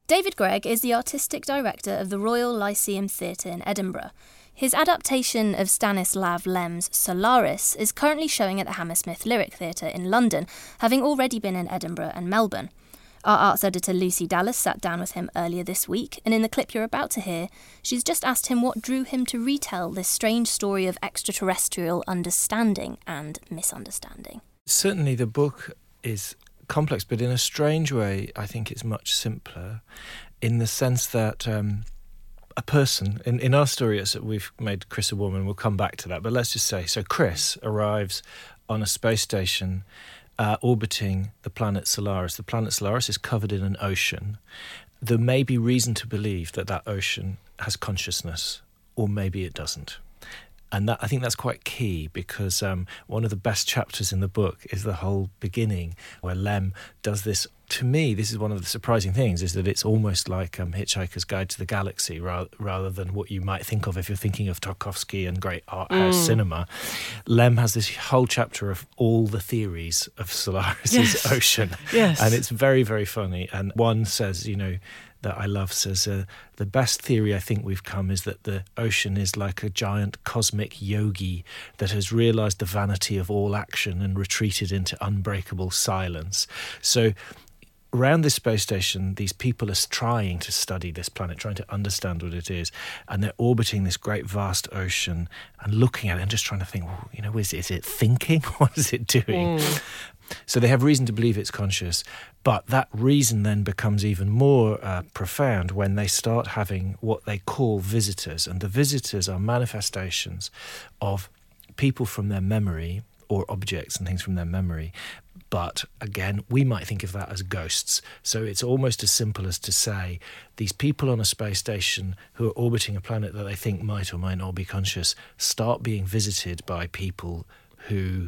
David Gregg is the artistic director of the Royal Lyceum Theatre in Edinburgh. His adaptation of Stanislav Lem's Solaris is currently showing at the Hammersmith Lyric Theatre in London, having already been in Edinburgh and Melbourne. Our arts editor Lucy Dallas sat down with him earlier this week, and in the clip you're about to hear, she's just asked him what drew him to retell this strange story of extraterrestrial understanding and misunderstanding. Certainly the book is complex, but in a strange way, I think it's much simpler in the sense that um, a person, in, in our story, it's, we've made Chris a woman, we'll come back to that, but let's just say, so Chris arrives on a space station uh, orbiting the planet Solaris. The planet Solaris is covered in an ocean. There may be reason to believe that that ocean has consciousness, or maybe it doesn't. And that, I think that's quite key, because um, one of the best chapters in the book is the whole beginning where Lem does this. To me, this is one of the surprising things, is that it's almost like um, Hitchhiker's Guide to the Galaxy, rather, rather than what you might think of if you're thinking of Tarkovsky and great art house mm. cinema. Lem has this whole chapter of all the theories of Solaris's yes. ocean. Yes. And it's very, very funny. And one says, you know, that I love says, uh, the best theory I think we've come is that the ocean is like a giant cosmic yogi that has realised the vanity of all action and retreated into unbreakable silence. So around this space station, these people are trying to study this planet, trying to understand what it is, and they're orbiting this great vast ocean and looking at it and just trying to think, well, you know, is, is it thinking? What is it doing? Mm. So they have reason to believe it's conscious, but that reason then becomes even more uh, profound when they start having what they call visitors, and the visitors are manifestations of people from their memory, or objects and things from their memory. But again, we might think of that as ghosts. So it's almost as simple as to say these people on a space station who are orbiting a planet that they think might or might not be conscious start being visited by people who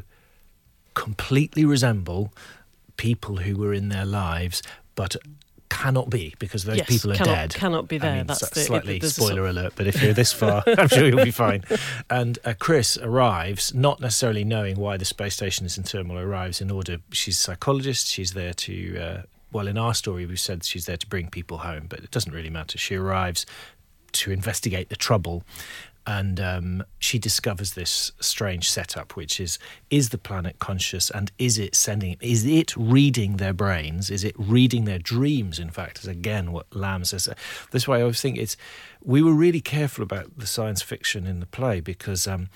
completely resemble people who were in their lives, but cannot be, because those yes, people are cannot, dead. Cannot be there. I mean, That's the, slightly it, spoiler alert, but if you're this far, I'm sure you'll be fine. And uh, Chris arrives, not necessarily knowing why the space station is in turmoil, arrives in order. She's a psychologist. She's there to, uh, well, in our story, we've said she's there to bring people home, but it doesn't really matter. She arrives to investigate the trouble. And um, she discovers this strange setup, which is, is the planet conscious, and is it sending, is it reading their brains? Is it reading their dreams, in fact, is again what Lam says. This way I always think it's, we were really careful about the science fiction in the play, because um,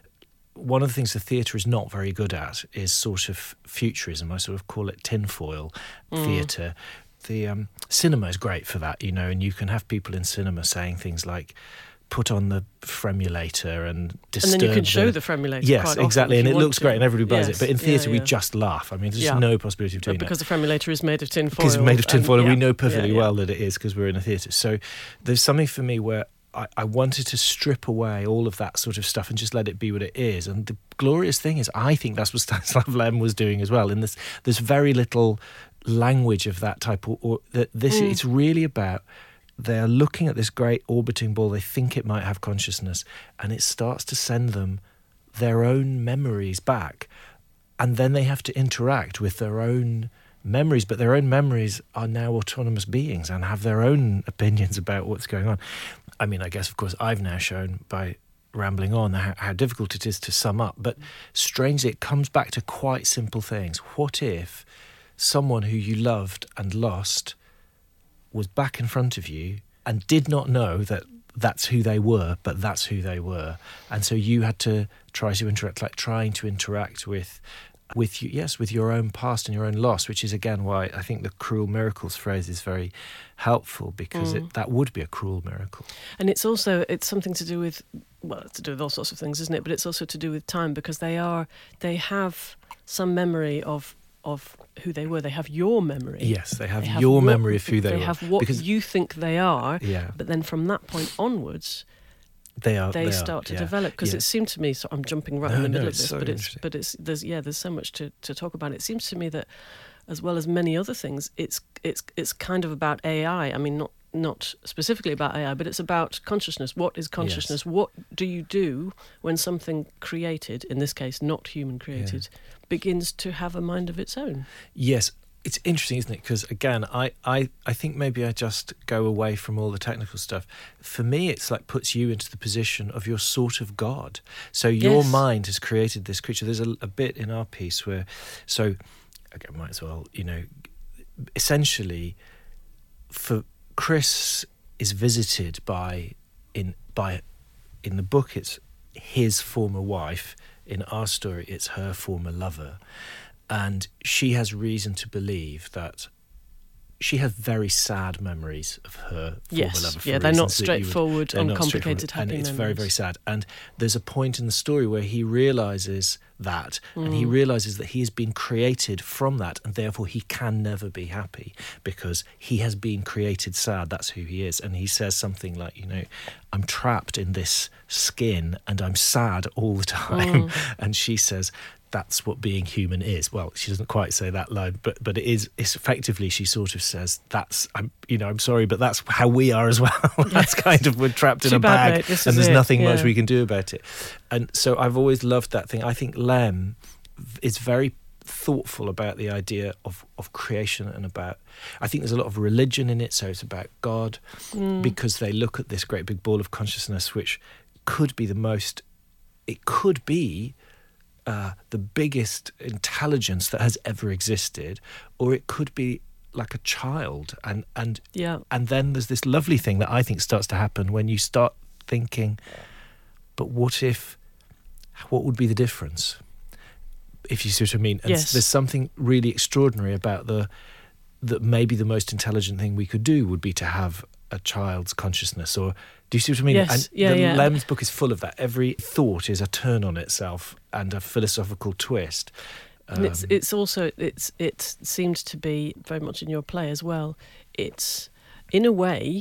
one of the things the theatre is not very good at is sort of futurism. I sort of call it tinfoil mm. theatre. The um, cinema is great for that, you know, and you can have people in cinema saying things like, put on the Fremulator and disturb And then you can show the, the Fremulator Yes, quite exactly, often and it looks to. great and everybody buys yes. it. But in theatre, yeah, yeah. we just laugh. I mean, there's yeah. just no possibility of doing but because that. the Fremulator is made of tin foil. Because it's made of tin foil, and, and we yeah. know perfectly yeah, yeah. well that it is, because we're in a theatre. So there's something for me where I, I wanted to strip away all of that sort of stuff and just let it be what it is. And the glorious thing is, I think that's what Stanislav Lem was doing as well. In this, there's very little language of that type, or, or that this mm. it's really about. They're looking at this great orbiting ball. They think it might have consciousness, and it starts to send them their own memories back. And then they have to interact with their own memories, but their own memories are now autonomous beings and have their own opinions about what's going on. I mean, I guess, of course, I've now shown by rambling on how, how difficult it is to sum up, but strangely, it comes back to quite simple things. What if someone who you loved and lost was back in front of you and did not know that that's who they were, but that's who they were. And so you had to try to interact, like trying to interact with, with you, yes, with your own past and your own loss, which is, again, why I think the cruel miracles phrase is very helpful, because mm. it, that would be a cruel miracle. And it's also, it's something to do with, well, it's to do with all sorts of things, isn't it? But it's also to do with time, because they are, they have some memory of of who they were. They have your memory. Yes, they have, they have your what, memory of who they, they were. They have what because, you think they are, yeah. but then from that point onwards, they are. They, they start are, to yeah. develop. Because yeah. it seemed to me, so I'm jumping right no, in the middle no, of this, so but it's but it's there's yeah, there's so much to, to talk about. It seems to me that, as well as many other things, it's it's it's kind of about A I. I mean, not not specifically about A I, but it's about consciousness. What is consciousness? Yes. What do you do when something created, in this case not human created, yeah. begins to have a mind of its own? Yes. It's interesting, isn't it? Because again, I, I, I think maybe I just go away from all the technical stuff. For me, it's like puts you into the position of your sort of God. So your Yes. mind has created this creature. There's a, a bit in our piece where, so okay, might as well, you know, essentially, for Chris is visited by in by in the book it's his former wife. In our story, it's her former lover. And she has reason to believe that she has very sad memories of her former Yes, lover. For yeah, they're not reasons that you would- straightforward, they're not uncomplicated, straightforward, happy and it's very, very memories. sad. And there's a point in the story where he realises that, and he Mm. realises that he has been created from that, and therefore he can never be happy because he has been created sad. That's who he is. And he says something like, you know, I'm trapped in this skin and I'm sad all the time. Mm. And she says, that's what being human is. Well, she doesn't quite say that line, but but it is. It's effectively, she sort of says, "That's I'm, you know, I'm sorry, but that's how we are as well." That's kind of we're trapped in Too a bad, bag, mate, this and is there's it, nothing much yeah. we can do about it. And so I've always loved that thing. I think Lem is very thoughtful about the idea of of creation and about. I think there's a lot of religion in it, so it's about God, Mm. because they look at this great big ball of consciousness, which could be the most. It could be. Uh, the biggest intelligence that has ever existed, or it could be like a child, and and Yeah. and then there's this lovely thing that I think starts to happen when you start thinking, but what if, what would be the difference, if you see what I mean? And Yes. there's something really extraordinary about the that maybe the most intelligent thing we could do would be to have a child's consciousness, or do you see what I mean? Yes, And yeah, the yeah. Lem's book is full of that. Every thought is a turn on itself and a philosophical twist. And it's Um, it's also it's it seems to be very much in your play as well. It's in a way,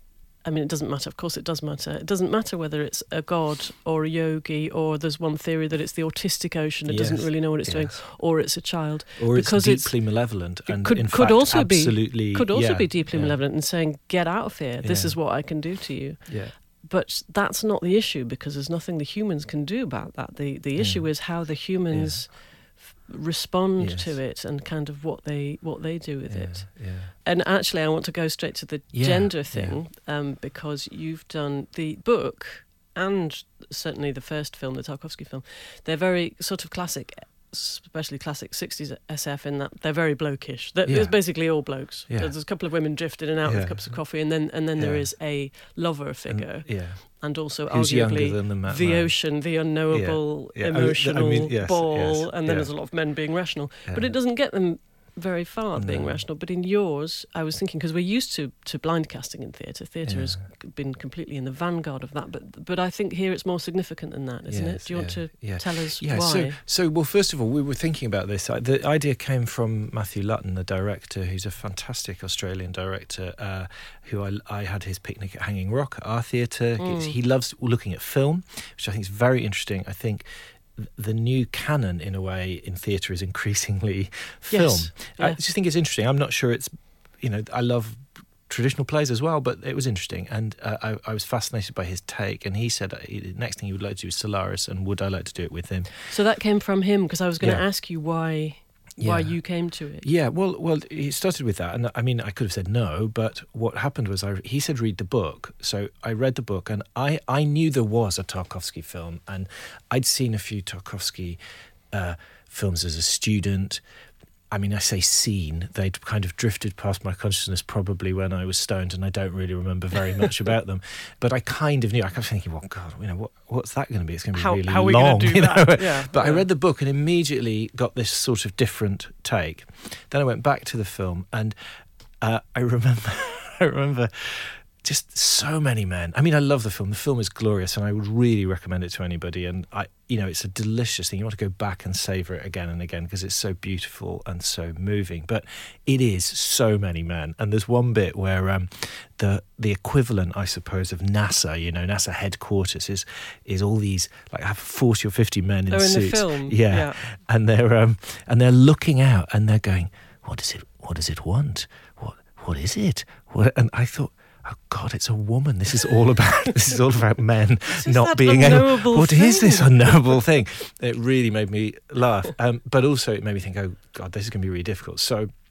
I mean, it doesn't matter. Of course, it does matter. It doesn't matter whether it's a god or a yogi, or there's one theory that it's the autistic ocean that doesn't Yes, really know what it's doing, yes. or it's a child, or it's because deeply malevolent, it and could in could fact, also absolutely, be could also yeah, be deeply yeah, malevolent and saying, "Get out of here. This Yeah. is what I can do to you." Yeah. But that's not the issue, because there's nothing the humans can do about that. The the issue is how the humans f- respond Yes. to it and kind of what they what they do with Yeah, it. yeah. And actually, I want to go straight to the Yeah, gender yeah. thing, um, because you've done the book and certainly the first film, the Tarkovsky film. They're very sort of classic, especially classic sixties S F, in that they're very blokish. They're, Yeah. It's basically all blokes. Yeah. There's a couple of women drifting in and out Yeah. with cups of coffee, and then and then there Yeah. is a lover figure. And, yeah. And also, Who's younger arguably, than the ma- the man. ocean, the unknowable, Yeah. Yeah. Oh, I emotional mean, yes, ball, yes, and then yeah. there's a lot of men being rational. But Yeah. it doesn't get them very far being No. rational. But in yours, I was thinking, because we're used to, to blind casting in theatre. Theatre Yeah. has been completely in the vanguard of that. But but I think here it's more significant than that, isn't Yes, it? Do you want yeah, to yeah. tell us Yeah, why? so, so, well, first of all, we were thinking about this. Uh, The idea came from Matthew Lutton, the director, who's a fantastic Australian director, uh, who I, I had his picnic at Hanging Rock at our theatre. Mm. He loves looking at film, which I think is very interesting. I think th- the new canon, in a way, in theatre is increasingly film. Yes, I yeah. just think it's interesting. I'm not sure it's, you know, I love traditional plays as well, but it was interesting, and uh, I, I was fascinated by his take. And he said uh, the next thing he would like to do is Solaris, and would I like to do it with him? So that came from him, because I was going to Yeah. ask you why why Yeah. you came to it. Yeah, well, well, he started with that, and I mean, I could have said no, but what happened was, I he said read the book, so I read the book, and I I knew there was a Tarkovsky film, and I'd seen a few Tarkovsky uh, films as a student. I mean, I say seen, they'd kind of drifted past my consciousness probably when I was stoned, and I don't really remember very much about them. But I kind of knew. I kept thinking, well, God, you know, what, what's that going to be? It's going to be How- really how are we gonna long. do you know? that? Yeah, But I yeah. read the book and immediately got this sort of different take. Then I went back to the film, and uh, I remember, I remember just so many men. I mean, I love the film. The film is glorious, and I would really recommend it to anybody. And I, you know, it's a delicious thing. You want to go back and savor it again and again, because it's so beautiful and so moving. But it is so many men. And there's one bit where um, the the equivalent, I suppose, of NASA, you know, NASA headquarters is is all these like have forty or fifty men in Oh, in the suits. film, yeah. yeah. And they're um, and they're looking out and they're going, what does it what does it want? What what is it? What? And I thought, oh God, it's a woman. This is all about this is all about men is not that being able. unknowable What is this thing? unknowable thing? It really made me laugh, um, but also it made me think, oh God, this is going to be really difficult. So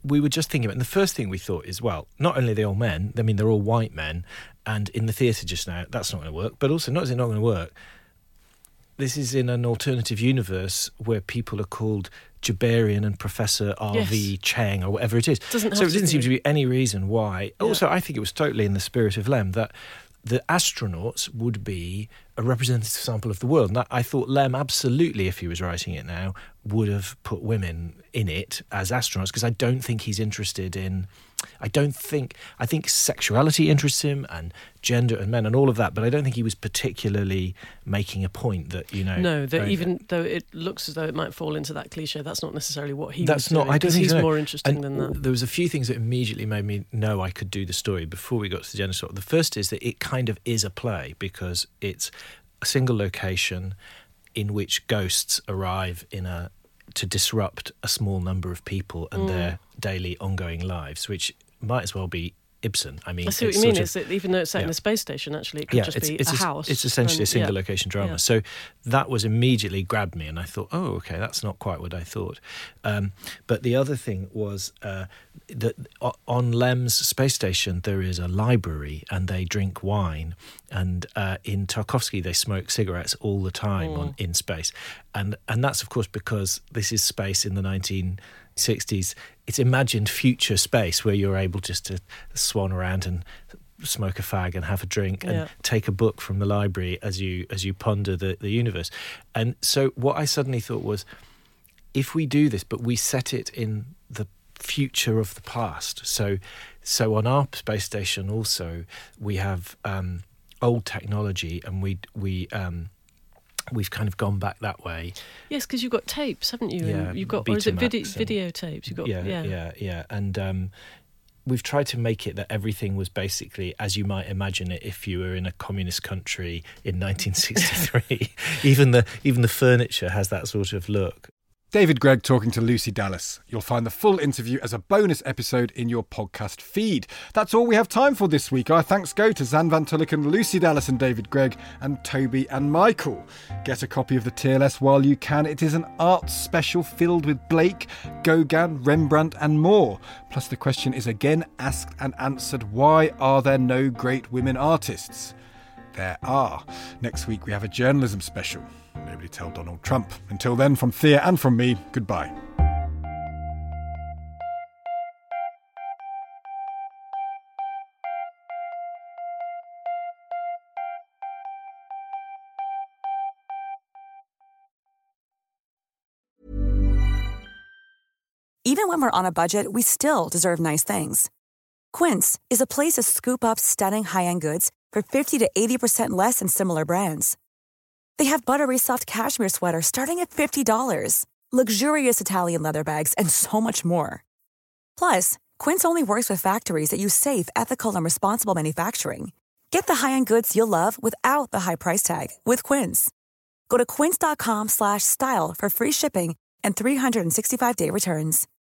we were just thinking about, and the first thing we thought is, well, not only are they all men, I mean, they're all white men, and in the theatre just now, that's not going to work, but also, not is it not going to work, this is in an alternative universe where people are called Jabarian and Professor R V Yes. Cheng or whatever it is. Doesn't have so it to didn't be. seem to be any reason why. Yeah. Also, I think it was totally in the spirit of Lem that the astronauts would be a representative sample of the world. And I thought Lem absolutely, if he was writing it now, would have put women in it as astronauts, because I don't think he's interested in... I don't think... I think sexuality interests him and gender and men and all of that, but I don't think he was particularly making a point that, you know... No, that oh, even though it looks as though it might fall into that cliche, that's not necessarily what he That's was not. doing, I don't 'cause think he's so. more interesting And than that. There was a few things that immediately made me know I could do the story before we got to the gender swap. The first is that it kind of is a play because it's a single location in which ghosts arrive in a to disrupt a small number of people and Mm. their daily ongoing lives, which might as well be Ibsen. I mean, I see what it's you mean. sort Is of- that even though it's set in yeah. a space station, actually, it could just it's, be it's a es- house. It's essentially and- a single yeah. location drama. Yeah. So that was immediately grabbed me, and I thought, oh, okay, that's not quite what I thought. Um, but the other thing was uh, that o- on Lem's space station there is a library, and they drink wine, and uh, in Tarkovsky they smoke cigarettes all the time Mm. on in space, and and that's of course because this is space in the nineteen sixties. It's imagined future space where you're able just to swan around and smoke a fag and have a drink and Yeah. take a book from the library as you as you ponder the, the universe. And so what I suddenly thought was, if we do this, but we set it in the future of the past. So so on our space station also we have um, old technology, and we we um, we've kind of gone back that way. Yes, because you've got tapes, haven't you? Yeah, And you've got, or is it video, Betamax and- videotapes? You've got, yeah, yeah, yeah, yeah. And um, we've tried to make it that everything was basically as you might imagine it if you were in a communist country in nineteen sixty-three. even the even the furniture has that sort of look. David Gregg talking to Lucy Dallas. You'll find the full interview as a bonus episode in your podcast feed. That's all we have time for this week. Our thanks go to Zan Van Tulliken, Lucy Dallas and David Gregg, and Toby and Michael. Get a copy of the T L S while you can. It is an arts special filled with Blake, Gauguin, Rembrandt and more. Plus the question is again asked and answered, why are there no great women artists? There are. Next week we have a journalism special. Nobody tell Donald Trump. Until then, from Thea and from me, goodbye. Even when we're on a budget, we still deserve nice things. Quince is a place to scoop up stunning high-end goods for fifty to eighty percent less than similar brands. They have buttery soft cashmere sweaters starting at fifty dollars, luxurious Italian leather bags, and so much more. Plus, Quince only works with factories that use safe, ethical, and responsible manufacturing. Get the high-end goods you'll love without the high price tag with Quince. Go to quince.com slash style for free shipping and three sixty-five day returns.